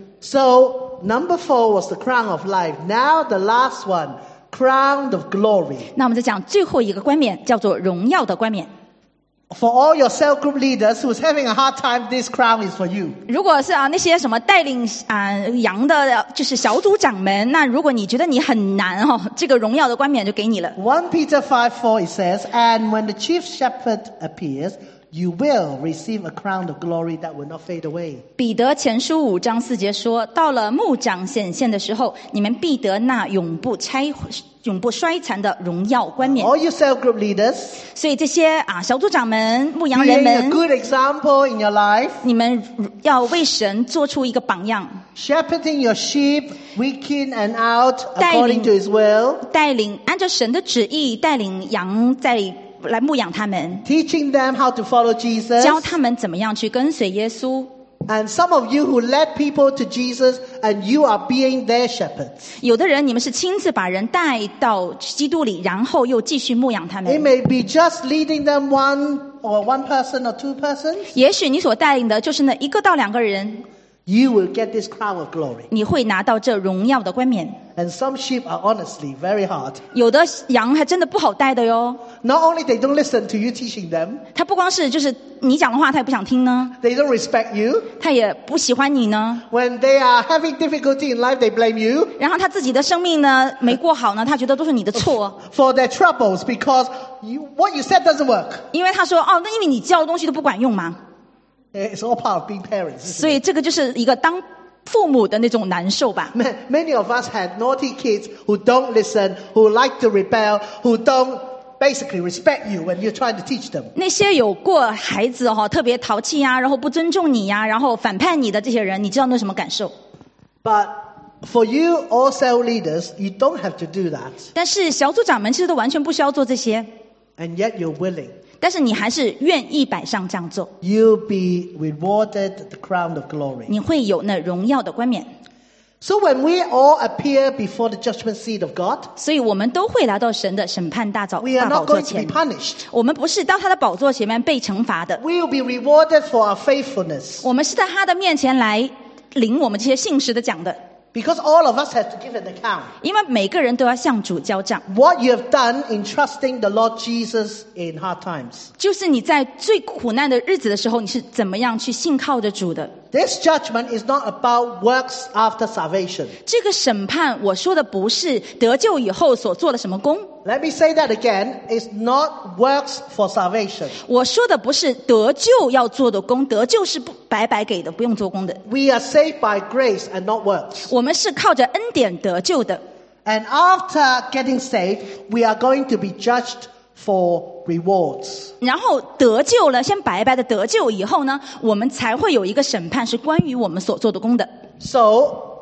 So, number four was the crown of life. Now the last one, crown of glory. 那我们再讲最后一个冠冕，叫做荣耀的冠冕。 For all your cell group leaders who's having a hard time, this crown is for you. 如果是啊那些什么带领啊羊的，就是小组长们，那如果你觉得你很难哦，这个荣耀的冠冕就给你了。 First Peter five four it says, and when the chief shepherd appears, you will receive a crown of glory that will not fade away. 彼得前书五章四节说，到了牧长显现的时候，你们必得那永不拆永不衰残的荣耀冠冕。 All you cell group leaders, 所以这些啊小组长们、牧羊 being 人 a 们， good example in your life, 你们要为神做出一个榜样， shepherding your sheep week in and out 带领- according to his will, 带领按照神的旨意带领羊在来牧养他们， teaching them how to follow Jesus. 教他们怎么样去跟随耶稣。 And some of you who led people to Jesus and you are being their shepherds. 有的人你们是亲自把人带到基督里，然后又继续牧养他 It 们。 may be just leading them one or one person or two persons. 也许你所带领的就是那一个到两个人， You will get this crown of glory. 你会拿到这荣耀的冠冕。 And some sheep are honestly very hard. 有的羊还真的不好带的哟， Not only they don't listen to you teaching them, 他不光是就是你讲的话他也不想听呢， they don't respect you. 他也不喜欢你呢， When they are having difficulty in life, they blame you 然后他自己的生命呢没过好呢，他觉得都是你的错， for their troubles because you, what you said doesn't work. 因为他说哦，那因为你教的东西都不管用嘛， It's all part of being parents. 所 Isn't 以这个就是一个当父母的那种难受吧。 it? Many of us had naughty kids who don't listen, who like to rebel, who don't basically respect you when you're trying to teach them. 那些有过孩子哈、哦，特别淘气呀，然后不尊重你呀，然后反叛你的这些人，你知道那什么感受？ But for you, all cell leaders, you don't have to do that. 但是小组长们其实都完全不需要做这些， And yet you're willing. 但是你还是愿意摆上这样做， You'll be rewarded the crown of glory. 你会有那荣耀的冠冕。 So when we all appear before the judgment seat of God, 所以我们都会来到神的审判大宝 we are 大宝 not 座 going to be 前， punished. 我们不是到他的宝座前面被惩罚的， We will be rewarded for our faithfulness. 我们是在他的面前来领我们这些信实的奖的， Because all of us have to give an account. 因为每个人都要向主交账。 What you have done in trusting the Lord Jesus in hard times. 就是你在最苦难的日子的时候，你是怎么样去信靠着主的？ This judgment is not about works after salvation. 这个审判，我说的不是得救以后所做了什么功， Let me say that again. It's not works for salvation. 我说的不是得救要做的功，得救是不白白给的，不用做功的。 We are saved by grace and not works. 我们是靠着恩典得救的。 And after getting saved, we are going to be judged for rewards. 然后得救了，先白白的得救以后呢，我们才会有一个审判，是关于我们所做的功的。 So,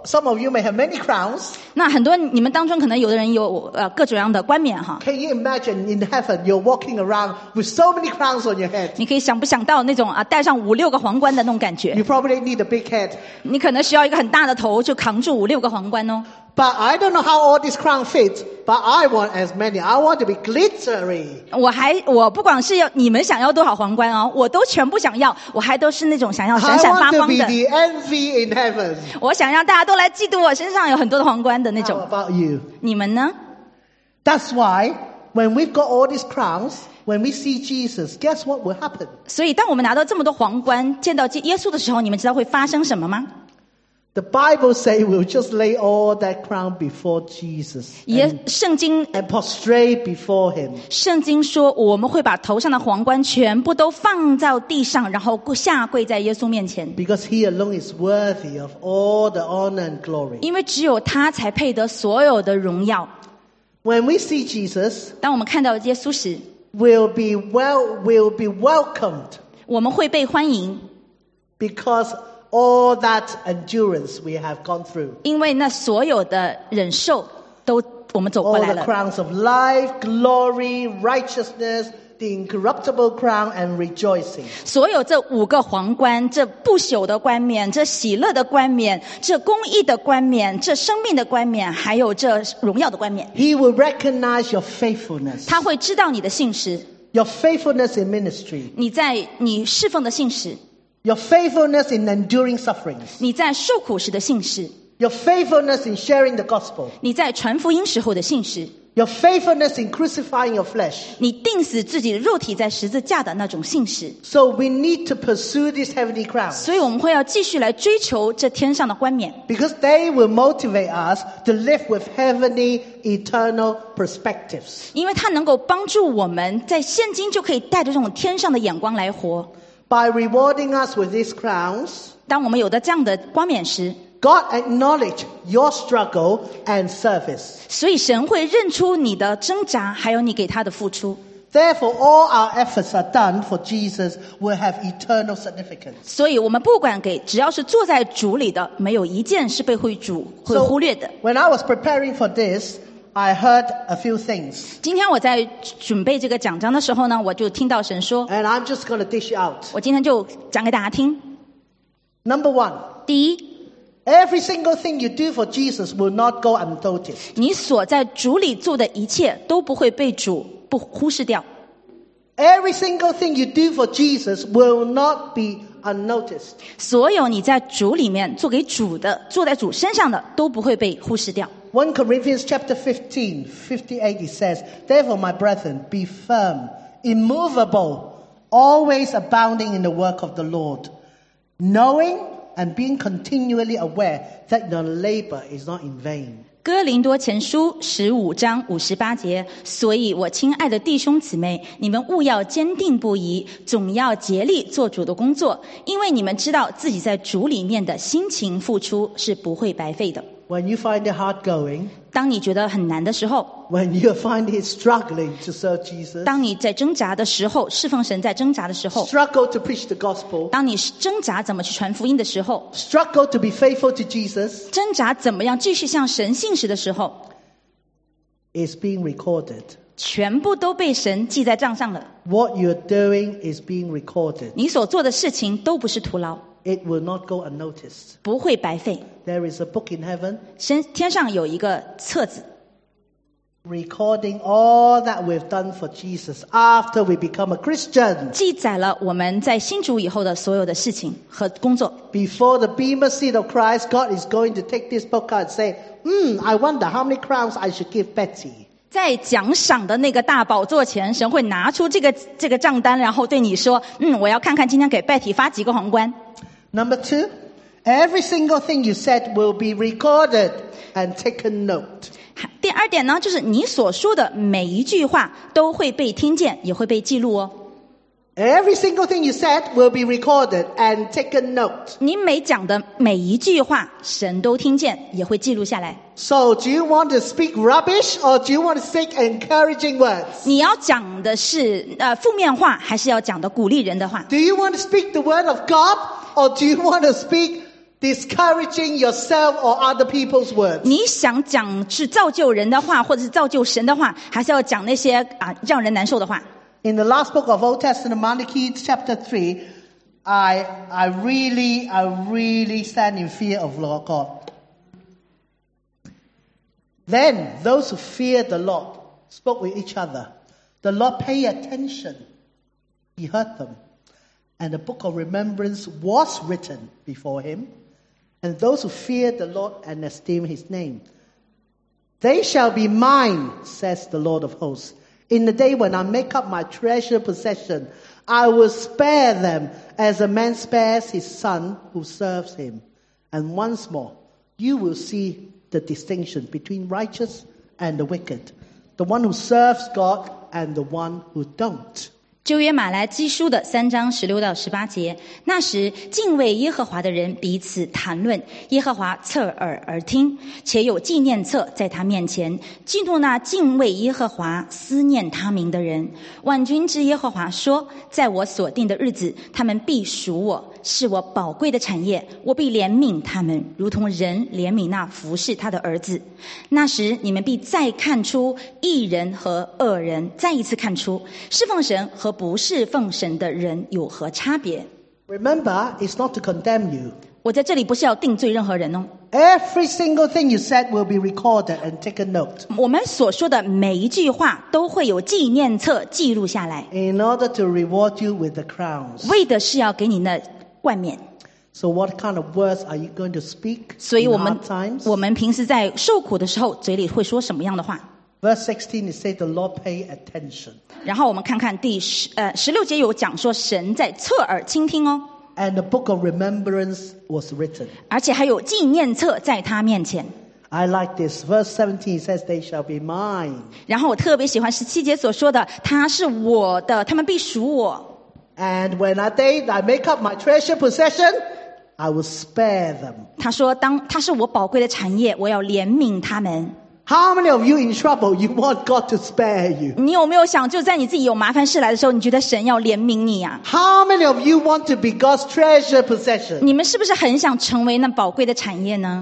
some of you may have many crowns. 那很多你们当中可能有的人有呃各种各样的冠冕哈。 Can you imagine in heaven you're walking around with so many crowns on your head? 你可以想不想到那种啊戴上五六个皇冠的那种感觉？ You probably need a big head. 你可能需要一个很大的头，就扛住五六个皇冠哦。 But I don't know how all these crowns fit, but I want as many. I want to be glittery. 我还我不管是要你们想要多少皇冠哦，我都全部想要，我还都是那种想要闪 I 闪发 want to 光 be 的。 the envy in heaven. 我想让大家都来嫉妒我身上有很多的皇冠的那 How 种。 about you? 你们呢？ That's why when we've got all these crowns, when we see Jesus, guess what will happen? 所以当我们拿到这么多皇冠，见到耶稣的时候，你们知道会发生什么吗？ The Bible says we'll just lay all that crown before Jesus 也 and, 圣经 and prostrate before him. 圣经说，我们会把头上的皇冠全部都放在地上，然后下跪在耶稣面前， Because he alone is worthy of all the honor and glory. 因为只有他才配得所有的荣耀。 When we see Jesus, 当我们看到耶稣时， we'll be well, we'll be welcomed 我们会被欢迎， because all that endurance we have gone through. 因为那所有的忍受都我们走过 All 来 the 了。 crowns of life, glory, righteousness, the incorruptible crown and rejoicing. 所有这五个皇冠，这不朽的冠冕，这喜乐的冠冕，这公义的冠冕，这生命的冠冕，还有这荣耀的冠冕。 He will recognize your faithfulness, 他会知道你的信实， your faithfulness in ministry, 你在你侍奉的信实， your faithfulness in enduring sufferings, 你在受苦时的信实， your faithfulness in sharing the gospel, 你在传福音时候的信实， your faithfulness in crucifying your flesh. 你钉死自己的肉体在十字架的那种信实。 So we need to pursue these heavenly crowns 所以我们会要继续来追求这天上的冠冕， because they will motivate us to live with heavenly, eternal perspectives. 因为它能够帮助我们在现今就可以带着这种天上的眼光来活。 By rewarding us with these crowns, 当我们有的这样的冠冕时， God acknowledge your struggle and service. 所以神会认出你的挣扎，还有你给他的付出。 Therefore, all our efforts are done for Jesus will have eternal significance. 所以我们不管给，只要是坐在主里的，没有一件是被会主会 So, 忽略的。 when I was preparing for this, I heard a few things. 今天我在准备这个讲章的时候呢，我就听到神说， And I'm just going to dish it out. 我今天就讲给大家听。 Number one, 第一， every single thing you do for Jesus will not go unnoticed. 你所在主里做的一切都不会被主不忽视掉。 Every single thing you do for Jesus will not be unnoticed. 所有你在主里面做给主的，做在主身上的，都不会被忽视掉。 First Corinthians chapter fifteen, fifty-eight, it says, Therefore, my brethren, be firm, immovable, always abounding in the work of the Lord, knowing and being continually aware that your labor is not in vain. 哥林多前书十五章五十八节，所以我亲爱的弟兄姊妹，你们务要坚定不移，总要竭力做主的工作，因为你们知道自己在主里面的辛勤付出是不会白费的。 When you find it hard going, 当你觉得很难的时候， when you find it struggling to serve Jesus, 当你在挣扎的时候，侍奉神在挣扎的时候， struggle to preach the gospel, 当你挣扎怎么去传福音的时候， struggle to be faithful to Jesus, 挣扎怎么样继续向神信实的时候， is being recorded. 全部都被神记在账上了。 What you're doing is being recorded. 你所做的事情都不是徒劳， It will not go unnoticed. 不会白费。 There is a book in heaven 神天上有一个册子， recording all that we've done for Jesus after we become a Christian. 记载了我们在信主以后的所有的事情和工作。 Before the bema seat of Christ, God is going to take this book out and say, Hmm, I wonder how many crowns I should give Betty. 在奖赏的那个大宝座前，神会拿出这个这个账单，然后对你说：“嗯，我要看看今天给 Betty 发几个皇冠。” Number two, every single thing you said will be recorded and taken note. 第二点呢，就是你所说的每一句话都会被听见，也会被记录哦。 Every single thing you said will be recorded and taken note. 你每讲的每一句话，神都听见，也会记录下来。 So, do you want to speak rubbish or do you want to speak encouraging words? 你要讲的是呃负面话，还是要讲的鼓励人的话？ Do you want to speak the word of God or do you want to speak discouraging yourself or other people's words. 你想讲是造就人的话，或者是造就神的话，还是要讲那些啊让人难受的话？ In the last book of Old Testament, Malachi chapter three, I I really I really stand in fear of Lord God. Then those who feared the Lord spoke with each other. The Lord paid attention. He heard them. And the book of remembrance was written before him. And those who feared the Lord and esteemed his name. They shall be mine, says the Lord of hosts. In the day when I make up my treasure possession, I will spare them as a man spares his son who serves him. And once more, you will see the distinction between righteous and the wicked, the one who serves God and the one who don't. 旧约马来基书的三章十六到十八节，那时敬畏耶和华的人彼此谈论，耶和华侧耳而听，且有纪念册在他面前，记录那敬畏耶和华、思念他名的人。万军之耶和华说：在我所定的日子，他们必属我，是我宝贵的产业，我必怜悯他们，如同人怜悯那服侍他的儿子。那时你们必再看出义人和恶人，再一次看出侍奉神和不侍奉神的人有何差别。 Remember, it's not to condemn you. 我在这里不是要定罪任何人哦， Every single thing you said will be recorded and taken note 我们所说的每一句话都会有纪念册记录下来， in order to reward you with the crowns. 为的是要给你的冠冕。 So what kind of words are you going to speak 所以 in 我们 hard times? 我们平时在受苦的时候，嘴里会说什么样的话？ Verse sixteen, it says the Lord pay attention. 然后我们看看第十呃十六节有讲说神在侧耳倾听哦， And the book of remembrance was written. 而且还有纪念册在他面前。 I like this. Verse seventeen says they shall be mine. 然后我特别喜欢十七节所说的，他是我的，他们必属我。 And when I day I make up my treasure possession, I will spare them. 他说，当他是我宝贵的产业，我要怜悯他们。 How many of you in trouble, you want God to spare you? 你有没有想，就在你自己有麻烦事来的时候，你觉得神要怜悯你啊？ How many of you want to be God's treasure possession? 你们是不是很想成为那宝贵的产业呢？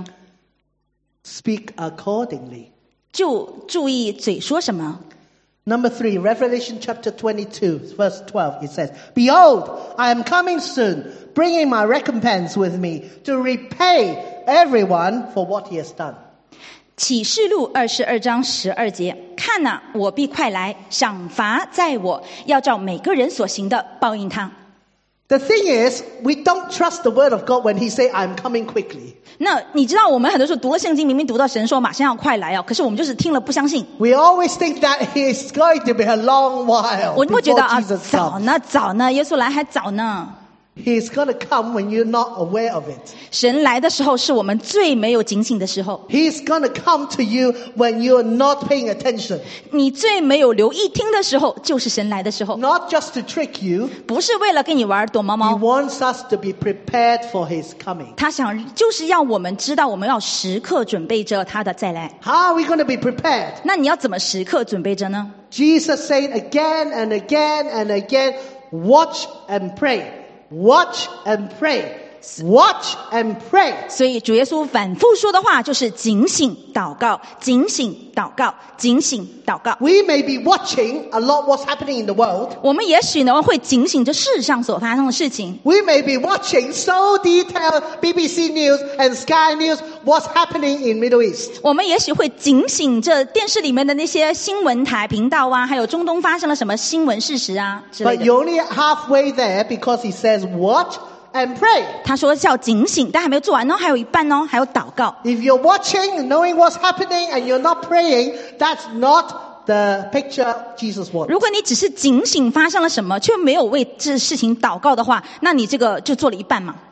Speak accordingly. 就注意嘴说什么。 Number three, Revelation chapter twenty-two, verse twelve, it says, Behold, I am coming soon, bringing my recompense with me to repay everyone for what he has done. 启示录二十二章十二节，看哪、啊，我必快来，赏罚在我，要照每个人所行的报应他。 The thing is, we don't trust the word of God when he say, I'm coming quickly. 那你知道，我们很多时候读了圣经，明明读到神说马上要快来哦，可是我们就是听了不相信。 We always think that it's going to be a long while 我们会觉 before 得啊， Jesus 早 comes. 呢，早呢，耶稣来还早呢。 He's going to come when you're not aware of it. 神来的时候是我们最没有警醒的时候， He's going to come to you when you're not paying attention. 你最没有留意听的时候，就是神来的时候。 Not just to trick you. 不是为了跟你玩躲猫 He 猫， wants us to be prepared for his coming. 他想就是要我们知道，我们要时刻准备着他的再来。 How are we going to be prepared? 那你要怎么时刻准备着呢？ Jesus said again and again and again, watch and pray. Watch and pray. Watch and pray. 所以主耶稣反复说的话就是警醒祷告，警醒祷告，警醒祷告。 We may be watching a lot what's happening in the world. 我们也许呢会警醒着世上所发生的事情， We may be watching so detailed B B C News and Sky News what's happening in Middle East. 我们也许会警醒着电视里面的那些新闻台频道啊，还有中东发生了什么新闻事实啊之类 But 的。 you're only halfway there because he says watch and pray. 他说叫警醒，但还没有做完哦，还有一半哦，还有祷告。 If you're watching, knowing what's happening, and you're not praying, that's not the picture Jesus wants. 如果你只是警醒发生了什么，却没有为这事情祷告的话，那你这个就做了一半嘛。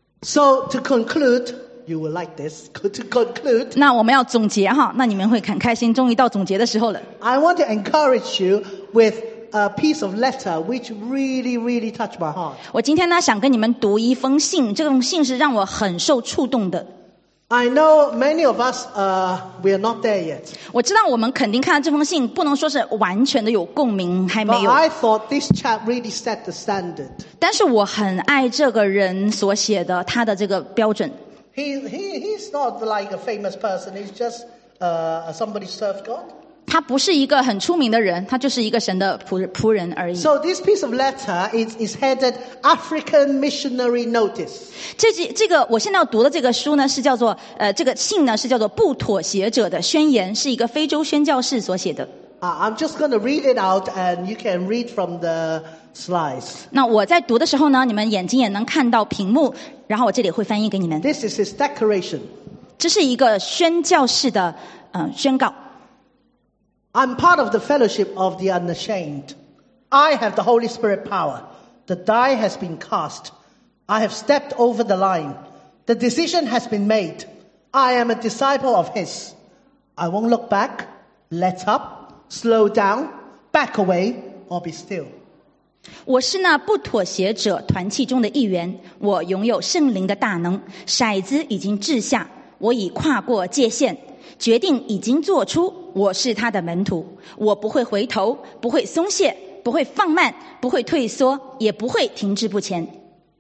So to conclude, you will like this. To conclude, 那我们要总结哈，那你们会很开心，终于到总结的时候了。 I want to encourage you with a piece of letter which really, really touched my heart. 我今天呢想跟你们读一封信，这封信是让我很受触动的。 I know many of us, uh, we are not there yet. 我知道我们肯定看到这封信，不能说是完全的有共鸣，还没 But 有。 I thought this chap really set the standard. 但是我很爱这个人所写的他的这个标准。 He, he, he's not like a famous person. He's just uh, somebody served God. 他不是一个很出名的人，他就是一个神的仆仆人而已。 So this piece of letter is, is headed African Missionary Notice. 这这个我现在要读的这个书呢，是叫做呃这个信呢是叫做不妥协者的宣言，是一个非洲宣教士所写的。 Uh, I'm just going to read it out, and you can read from the slides. 那我在读的时候呢，你们眼睛也能看到屏幕，然后我这里会翻译给你们。 This is his declaration. 这是一个宣教士的呃宣告。 I'm part of the fellowship of the unashamed. I have the Holy Spirit power. The die has been cast. I have stepped over the line. The decision has been made. I am a disciple of his. I won't look back, let up, slow down, back away, or be still. 我是那不妥协者团契中的一员，我拥有圣灵的大能，骰子已经掷下，我已跨过界限，决定已经做出，我是他的门徒，我不会回头，不会松懈，不会放慢，不会退缩，也不会停滞不前。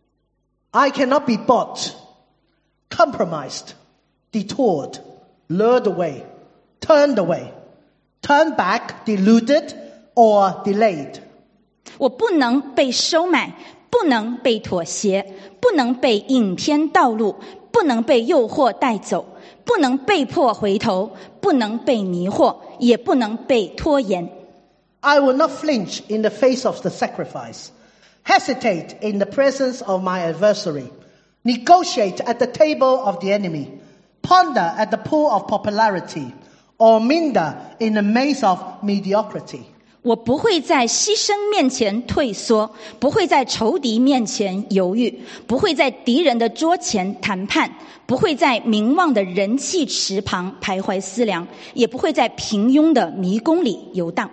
I cannot be bought, compromised, detoured, lured away, turned away, turned back, deluded, or delayed. 我不能被收买，不能被妥协，不能被引偏道路，不能被诱惑带走，不能被迫回头，不能被迷惑，也不能被拖延。 I will not flinch in the face of the sacrifice, hesitate in the presence of my adversary, negotiate at the table of the enemy, ponder at the pool of popularity, or minder in the maze of mediocrity. 我不会在牺牲面前退缩，不会在仇敌面前犹豫，不会在敌人的桌前谈判，不会在名望的人气池旁徘徊思量，也不会在平庸的迷宫里游荡。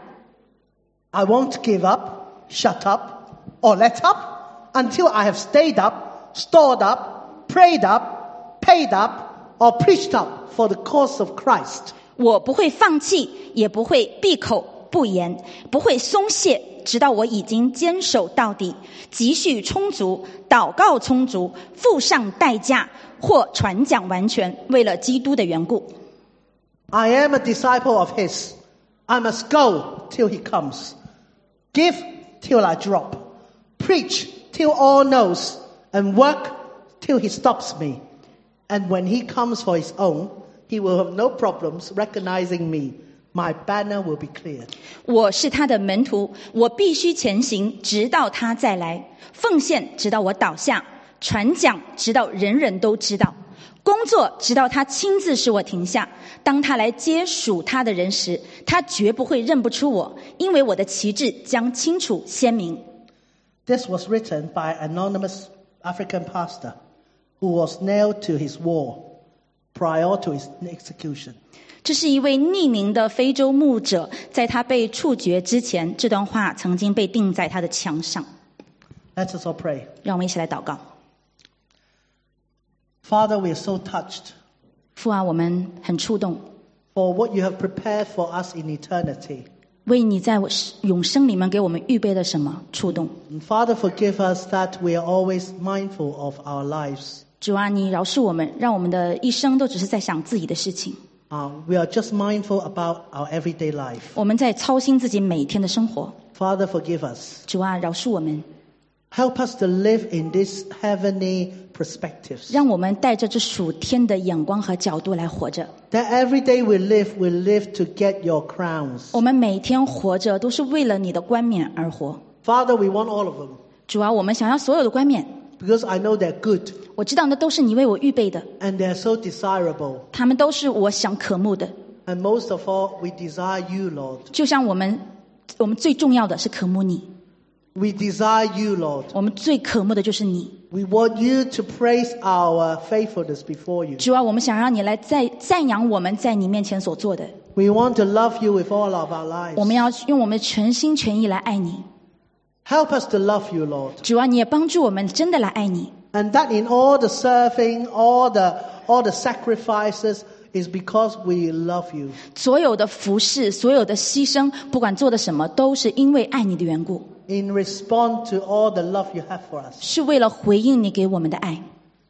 I won't give up, shut up, or let up until I have stayed up, stored up, prayed up, paid up, or preached up for the cause of Christ. 我不会放弃，也不会闭口不言，不会松懈，直到我已经坚守到底，积蓄充足，祷告充足，付上代价，或传讲完全，为了基督的缘故。 I am a disciple of his. I must go till he comes. Give till I drop. Preach till all knows. And work till he stops me. And when he comes for his own, he will have no problems recognizing me.My banner will be cleared. 我是他的门徒，我必须前行，直到他再来；奉献，直到我倒下；传讲，直到人人都知道；工作，直到他亲自使我停下。当他来接属他的人时，他绝不会认不出我，因为我的旗帜将清楚鲜明。 This was written by an anonymous African pastor who was nailed to his wall prior to his execution. 这是一位匿名的非洲牧者，在他被处决之前，这段话曾经被钉在他的墙上。 Let us all pray. 让我们一起来祷告。 Father, we are so touched 父啊，我们很触动， for what you have prepared for us in eternity. 为你在永生里面给我们预备的什么触动。 And Father, forgive us that we are always mindful of our lives. 主啊，你饶恕我们，让我们的一生都只是在想自己的事情。 Uh, we are just mindful about our everyday life. 我们在操心自己每一天的生活。 Father, forgive us. 主啊，饶恕我们， Help us to live in these heavenly perspectives. 让我们带着这属天的眼光和角度来活着。 That every day we live, we live to get your crowns. 我们每天活着都是为了你的冠冕而活。 Father, we want all of them. 主啊，我们想要所有的冠冕， Because I know they're good. 我知道那都是你为我预备的， And they're so desirable. 他们都是我想渴慕的。 And most of all, we desire you, Lord. 就像我们，我们最重要的是渴慕你， We desire you, Lord. 我们最渴慕的就是你。 We want you to praise our faithfulness before you. 主啊，我们想让你来赞赞扬我们在你面前所做的。 We want to love you with all of our lives. 我们要用我们全心全意来爱你。 Help us to love you, Lord. 主啊，你也帮助我们真的来爱你。 And that in all the serving, all the, all the sacrifices is because we love you. 所有的服侍，所有的牺牲，不管做的什么，都是因为爱你的缘故， In response to all the love you have for us. 是为了回应你给我们的爱。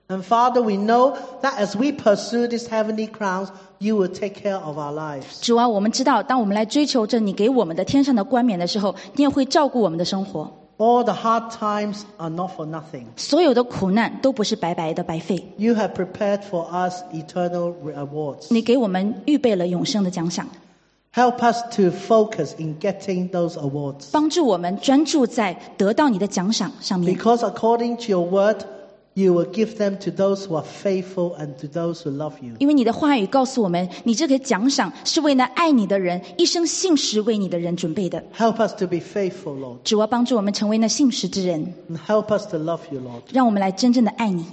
And Father, we know that as we pursue these heavenly crowns, you will take care of our lives. 主啊，我们知道当我们来追求着你给我们的天上的冠冕的时候，你也会照顾我们的生活。 All the hard times are not for nothing. 所有的苦难都不是白白的白费。 You have prepared for us eternal rewards. 你给我们预备了永生的奖赏， Help us to focus in getting those awards. 帮助我们专注在得到你的奖赏上面。 Because according to your word, you will give them to those who are faithful and to those who love you. 因为你的话语告诉我们，你这个奖赏是为那爱你的人，一生信实为你的人准备的。 Help us to be faithful, Lord. 主啊，帮助我们成为那信实之人， And help us to love you, Lord. 让我们来真正的爱你。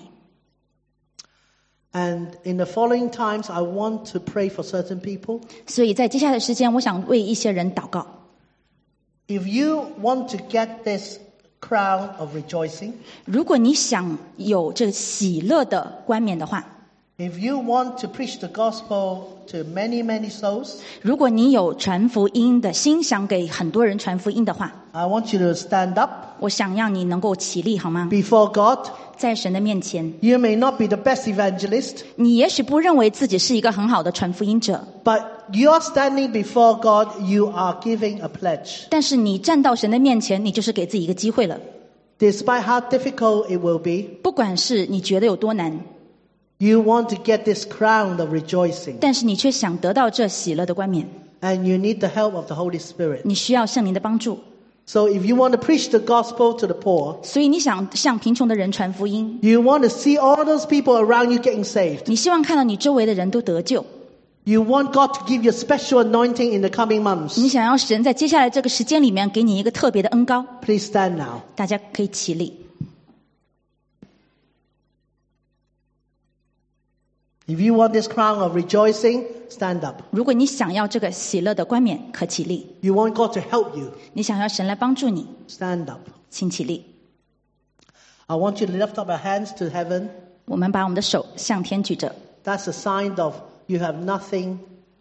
And in the following times, I want to pray for certain people. 所以在接下来的时间，我想为一些人祷告。 If you want to get this crown of rejoicing, 如果你想有这个喜乐的冠冕的话， if you want to preach the gospel to many, many souls, 如果你有传福音的心，想给很多人传福音的话， I want you to stand up 我想让你能够起立，好吗？ before God. 在神的面前， You may not be the best evangelist, 你也许不认为自己是一个很好的传福音者， but you're standing before God, you are giving a pledge. 但是你站到神的面前，你就是给自己一个机会了。 Despite how difficult it will be, 不管是你觉得有多难， you want to get this crown of rejoicing. 但是你却想得到这喜乐的冠冕， And you need the help of the Holy Spirit. 你需要圣灵的帮助。 So if you want to preach the gospel to the poor, 所以你想向贫穷的人传福音， you want to see all those people around you getting saved. 你希望看到你周围的人都得救， You want God to give you a special anointing in the coming months. 你想要神在接下来这个时间里面给你一个特别的恩膏。 Please stand now. 大家可以起立。 If you want this crown of rejoicing, stand up. 如果你想要这个喜乐的冠冕，可起立。 You want God to help you, 你想要神来帮助你， stand up. 请起立。 I want you to lift up your hands to heaven. 我们把我们的手向天举着， That's a sign of you have nothing.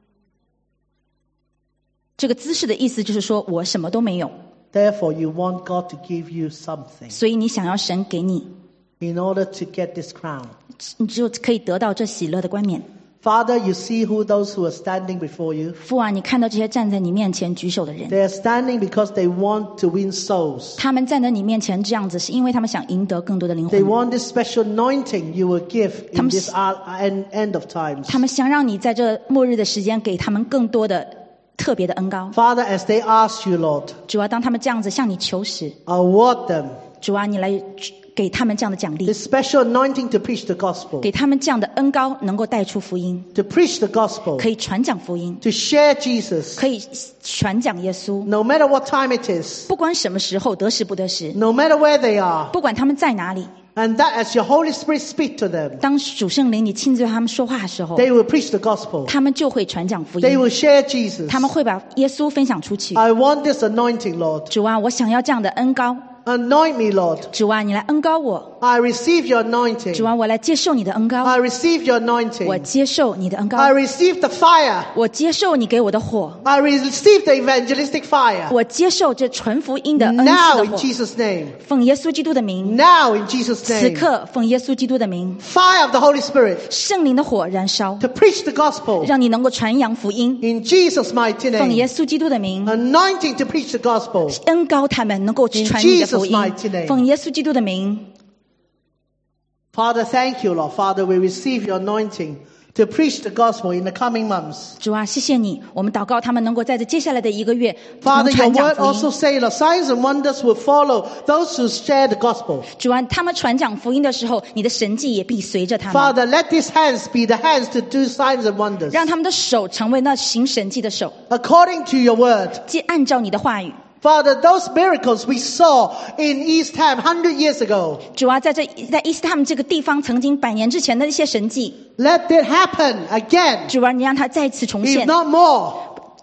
这个姿势的意思就是说我什么都没有， Therefore, you want God to give you something 所以你想要神给你， in order to get this crown. 你就可以得到这喜乐的冠冕。 Father, you see who those who are standing before you. 父啊，你看到这些站在你面前举手的人， They are standing because they want to win souls. 他们站在你面前这样子，是因为他们想赢得更多的灵 They 魂。 want this special anointing you will give 他 in 们 this hour- end end of times. 他们想让你在这末日的时间给他们更多的特别的恩膏。 Father, as they ask you, Lord, 主啊，当他们这样子向你求时， award them 主啊，你来给他们这样的奖励， this special anointing to preach the gospel, 给他们这样的恩膏，能够带出福音， to preach the gospel, 可以传讲福音， to share Jesus, 可以传讲耶稣。 no matter what time it is, 不管什么时候，得时不得时， no matter where they are, 不管他们在哪里， and that as your Holy Spirit speak to them, 当主圣灵你亲自对他们说话的时候， they will preach the gospel. 他们就会传讲福 They 音， will share Jesus. 他们会把耶稣分享出去。 I want this anointing, Lord. 主啊，我想要这样的恩膏。 Anoint me, Lord. 主啊，你来恩膏我。 I receive your anointing. 主啊，我来接受你的恩膏。 I receive your 我 anointing. 接受你的恩膏 I。receive the fire. 我接受你给我的火。 I receive the evangelistic fire. 我接受这传福音的恩赐 Now 的 in 火。 Jesus' name. 奉耶稣基督的名， Now in Jesus' 此 name. 刻奉耶稣基督的名， Fire of the Holy Spirit 圣灵的火燃烧， to preach the gospel 让你能够传扬福音。 in Jesus' mighty 奉耶 name. 稣基督的名， Anointing to preach the gospel. 恩膏他们能够传你的福 In 音 Jesus' mighty name.。 奉耶稣基督的名， Father, thank you, Lord. Father, we receive your anointing to preach the gospel in the coming months. 主啊，谢谢你，我们祷告他们能够在这接下来的一个月能 Father, your 传讲 word 福音。 also say, Lord, signs and wonders will follow those who share the gospel. 主啊，他们传讲福音的时候，你的神迹也必随着他们， Father, let these hands be the hands to do signs and wonders. 让他们的手成为那行神迹的手， According to your word. 即按照你的话语。 Father, those miracles we saw in East Ham one hundred years ago, 主啊，在这在伊斯他们这个地方，曾经百年之前的一些神迹， let it happen again, 主啊，你让它再次重 if 现， not more.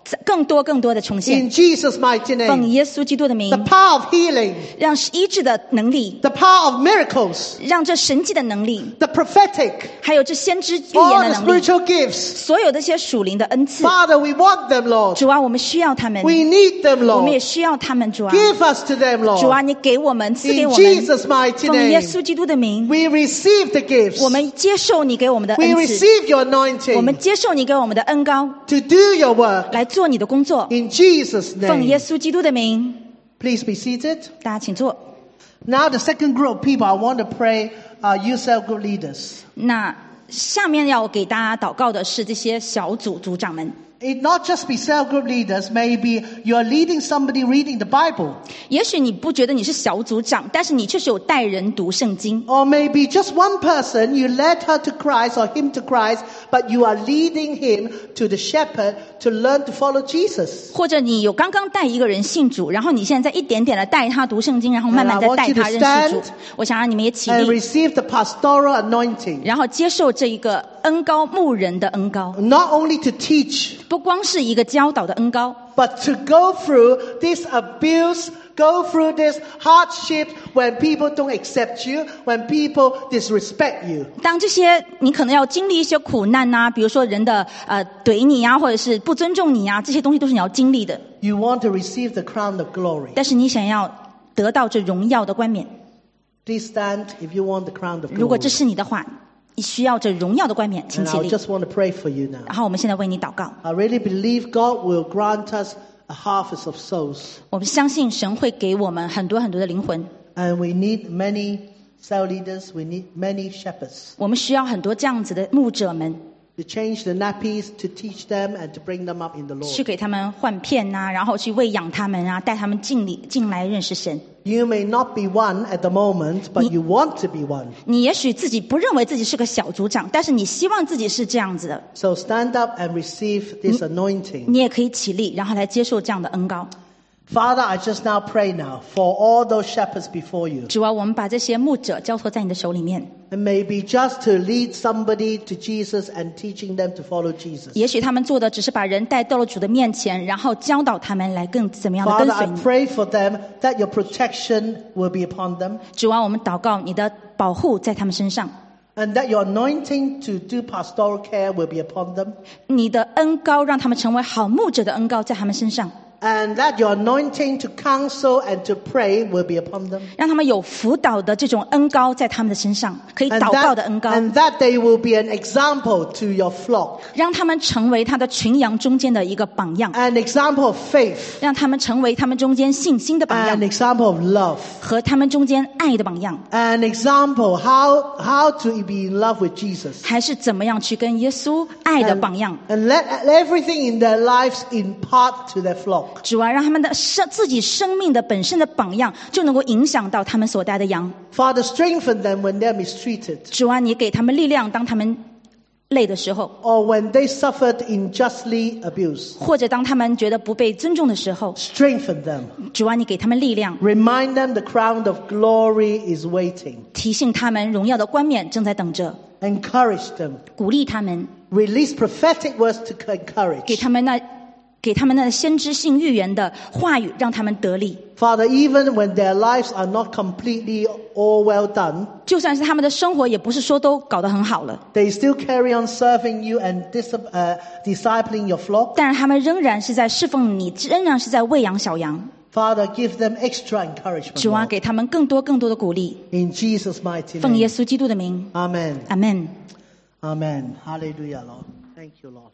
更多更多的重现。 In Jesus' mighty 奉 name. 耶稣基督的名 The，power of healing, 让医治的能力， the power of miracles, 让这神迹的能力， the prophetic, 还有这先知预言 all 的 the 能力， spiritual gifts. 所有这些属灵的恩赐， Father, we want them, Lord. 主啊，我们需要他们， We need them, 我们也 Lord. 需要他们，主啊， Give us to them, 主啊， Lord. 你给我们，赐给 In 我们， Jesus' mighty 奉耶 name. 稣基督的名， We receive the gifts. 我们接受你给我们的 We 恩赐， receive your 我们 anointing 接受你给我们的恩膏， to do your work. 来做你的工作。 In Jesus' 奉耶 name. 稣基督的名， Please be seated. 大家请坐。 Now the second group of people I want to pray are you cell group leaders. 那下面要给大家祷告的是这些小组组长们。 It not just be cell group leaders, maybe you're leading somebody reading the Bible. 也许你不觉得你是小组长，但是你确实有带人读圣经。 Or maybe just one person, you led her to Christ or him to Christ, but you are leading him to the shepherd to learn to follow Jesus. 或者你有刚刚带一个人信主，然后你现在在一点点的带他读圣经，然后慢慢的带他认识主。我想让你们也起 And 立， receive the pastoral anointing. 然后接受这一个恩膏牧人的恩膏， Not only to teach, 不光是一个教导的恩膏， but to go through this abuse, go through this hardship when people don't accept you, when people disrespect you. 当这些你可能要经历一些苦难呐、比如说人的呃怼你呀、或者是不尊重你呀、这些东西都是你要经历的。 You want to receive the crown of glory. 但是你想要得到这荣耀的冠冕， Please stand if you want the crown of 如果 glory. 这是你的话，你需要这荣耀的冠冕，请 And 起 I 立。 just want to pray for you now. 然后我们现在为你祷告， I really believe God will grant us a harvest of souls. 我们相信神会给我们很多很多的灵魂， And we need many cell leaders, we need many shepherds 我们需要很多这样子的牧者们， to change the nappies, to teach them and to bring them up in the 去 Lord. 给他们换片呐、然后去喂养他们啊，带他们进里进来认识神。 You may not be one at the moment, but you want to be one. 你也许自己不认为自己是个小组长，但是你希望自己是这样子的， So stand up and receive this anointing. 你也可以起立，然后来接受这样的恩膏。 Father, I just now pray now for all those shepherds before you. 主啊，我们把这些牧者交托在你的手里面。 And maybe just to lead somebody to Jesus and teaching them to follow Jesus. 也许他们做的只是把人带到了主的面前，然后教导他们来更怎么样的跟 Father, I 随你。 pray for them that your protection will be upon them 主啊，我们祷告你的保护在他们身上， and that your anointing to do pastoral care will be upon them 你的恩膏让他们成为好牧者的恩膏在他们身上， and that your anointing to counsel and to pray will be upon them 让他们有辅导的这种恩膏在他们的身上，可以 and 祷告 that, 的恩膏， and that they will be an example to your flock, 让他们成为他的群羊中间的一个榜样， an example of faith, 让他们成为他们中间信心的榜 an 样 example of love, 和他们中间爱的榜样， an example how, how to be in love with Jesus. 还是怎么样去跟耶稣爱的 And, 榜样。 and let everything in their lives impart to their flock. 主啊，让他们的生自己生命的本身的榜样，就能够影响到他们所带的羊。 Father, strengthen them when they're mistreated 主啊，你给他们力量，当他们累的时候， or when they suffered unjustly abuse. 或者当他们觉得不被尊重的时候， Strengthen them. 主啊，你给他们力量， Remind them the crown of glory is waiting. 提醒他们荣耀的冠冕正在等着， Encourage them. 鼓励他们， Release prophetic words to 给 encourage. 他们那给他们那先知性预言的话语，让他们得力。 Father, even when their lives are not completely all well done, 就算是他们的生活也不是说都搞得很好了， they still carry on serving you and dis- uh, discipling your flock. 但是他们仍然是在侍奉你，仍然是在喂养小羊。 Father, give them extra encouragement. 主啊， Lord. 给他们更多更多的鼓励。 In Jesus' mighty 奉耶 name. 稣基督的名， Amen. 阿门。 Amen. Hallelujah, Lord. Thank you, Lord.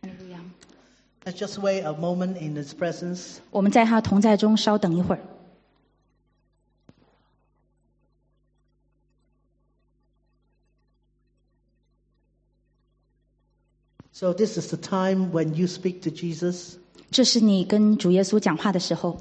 Let's just wait a moment in His presence. 我们在他同在中稍等一会儿。 So this is the time when you speak to Jesus. 这是你跟主耶稣讲话的时候，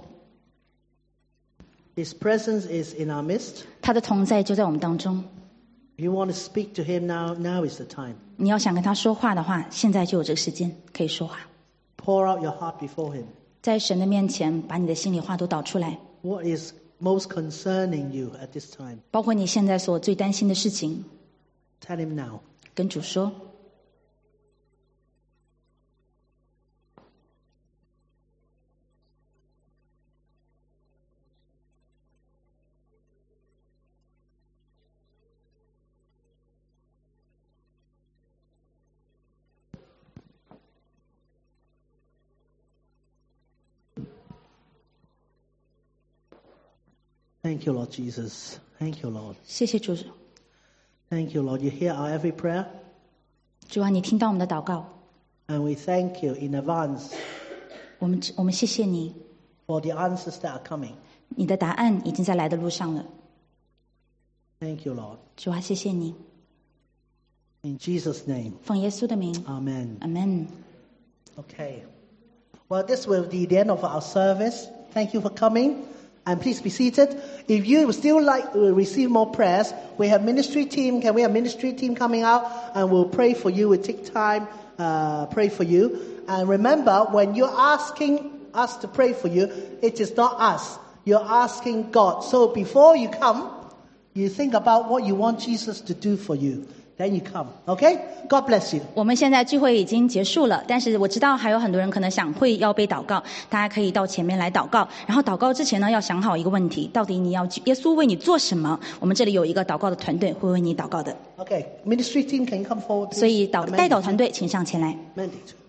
His presence is in our midst. 他的同在就在我们当中。 If you want to speak to Him now, now is the time. 你要想跟他说话的话，现在就有这个时间可以说话。 Pour out your heart before Him. 在神的面前，把你的心里话都导出来， What is most concerning you at this time? 包括你现在所最担心的事情， Tell Him now. 跟主说。 Thank you, Lord Jesus. Thank you, Lord. 谢谢主， Thank you, Lord. You hear our every prayer, 主啊，你听到我们的祷告， and we thank you in advance 我们我们谢谢你， for the answers that are coming. 你的答案已经在来的路上了。 Thank you, Lord. 主啊，谢谢你， In Jesus' name, 奉耶稣的名， Amen. 阿门。 Okay. Well, this will be the end of our service. Thank you for coming. And please be seated. If you would still like to receive more prayers, we have ministry team. Can we have ministry team coming out? And we'll pray for you. We'll take time, uh, pray for you. And remember, when you're asking us to pray for you, it is not us. You're asking God. So before you come, you think about what you want Jesus to do for you. Then you come. Okay? God bless you. 我们现在聚会已经结束了，但是我知道还有很多人可能想会要被祷告，大家可以到前面来祷告。然后祷告之前呢，要想好一个问题，到底你要耶稣为你做什么？我们这里有一个祷告的团队会为你祷告的， Okay. Ministry team, can you come forward? 所以 please? 祷 Amended. 代祷团队请上前来。 Mandate.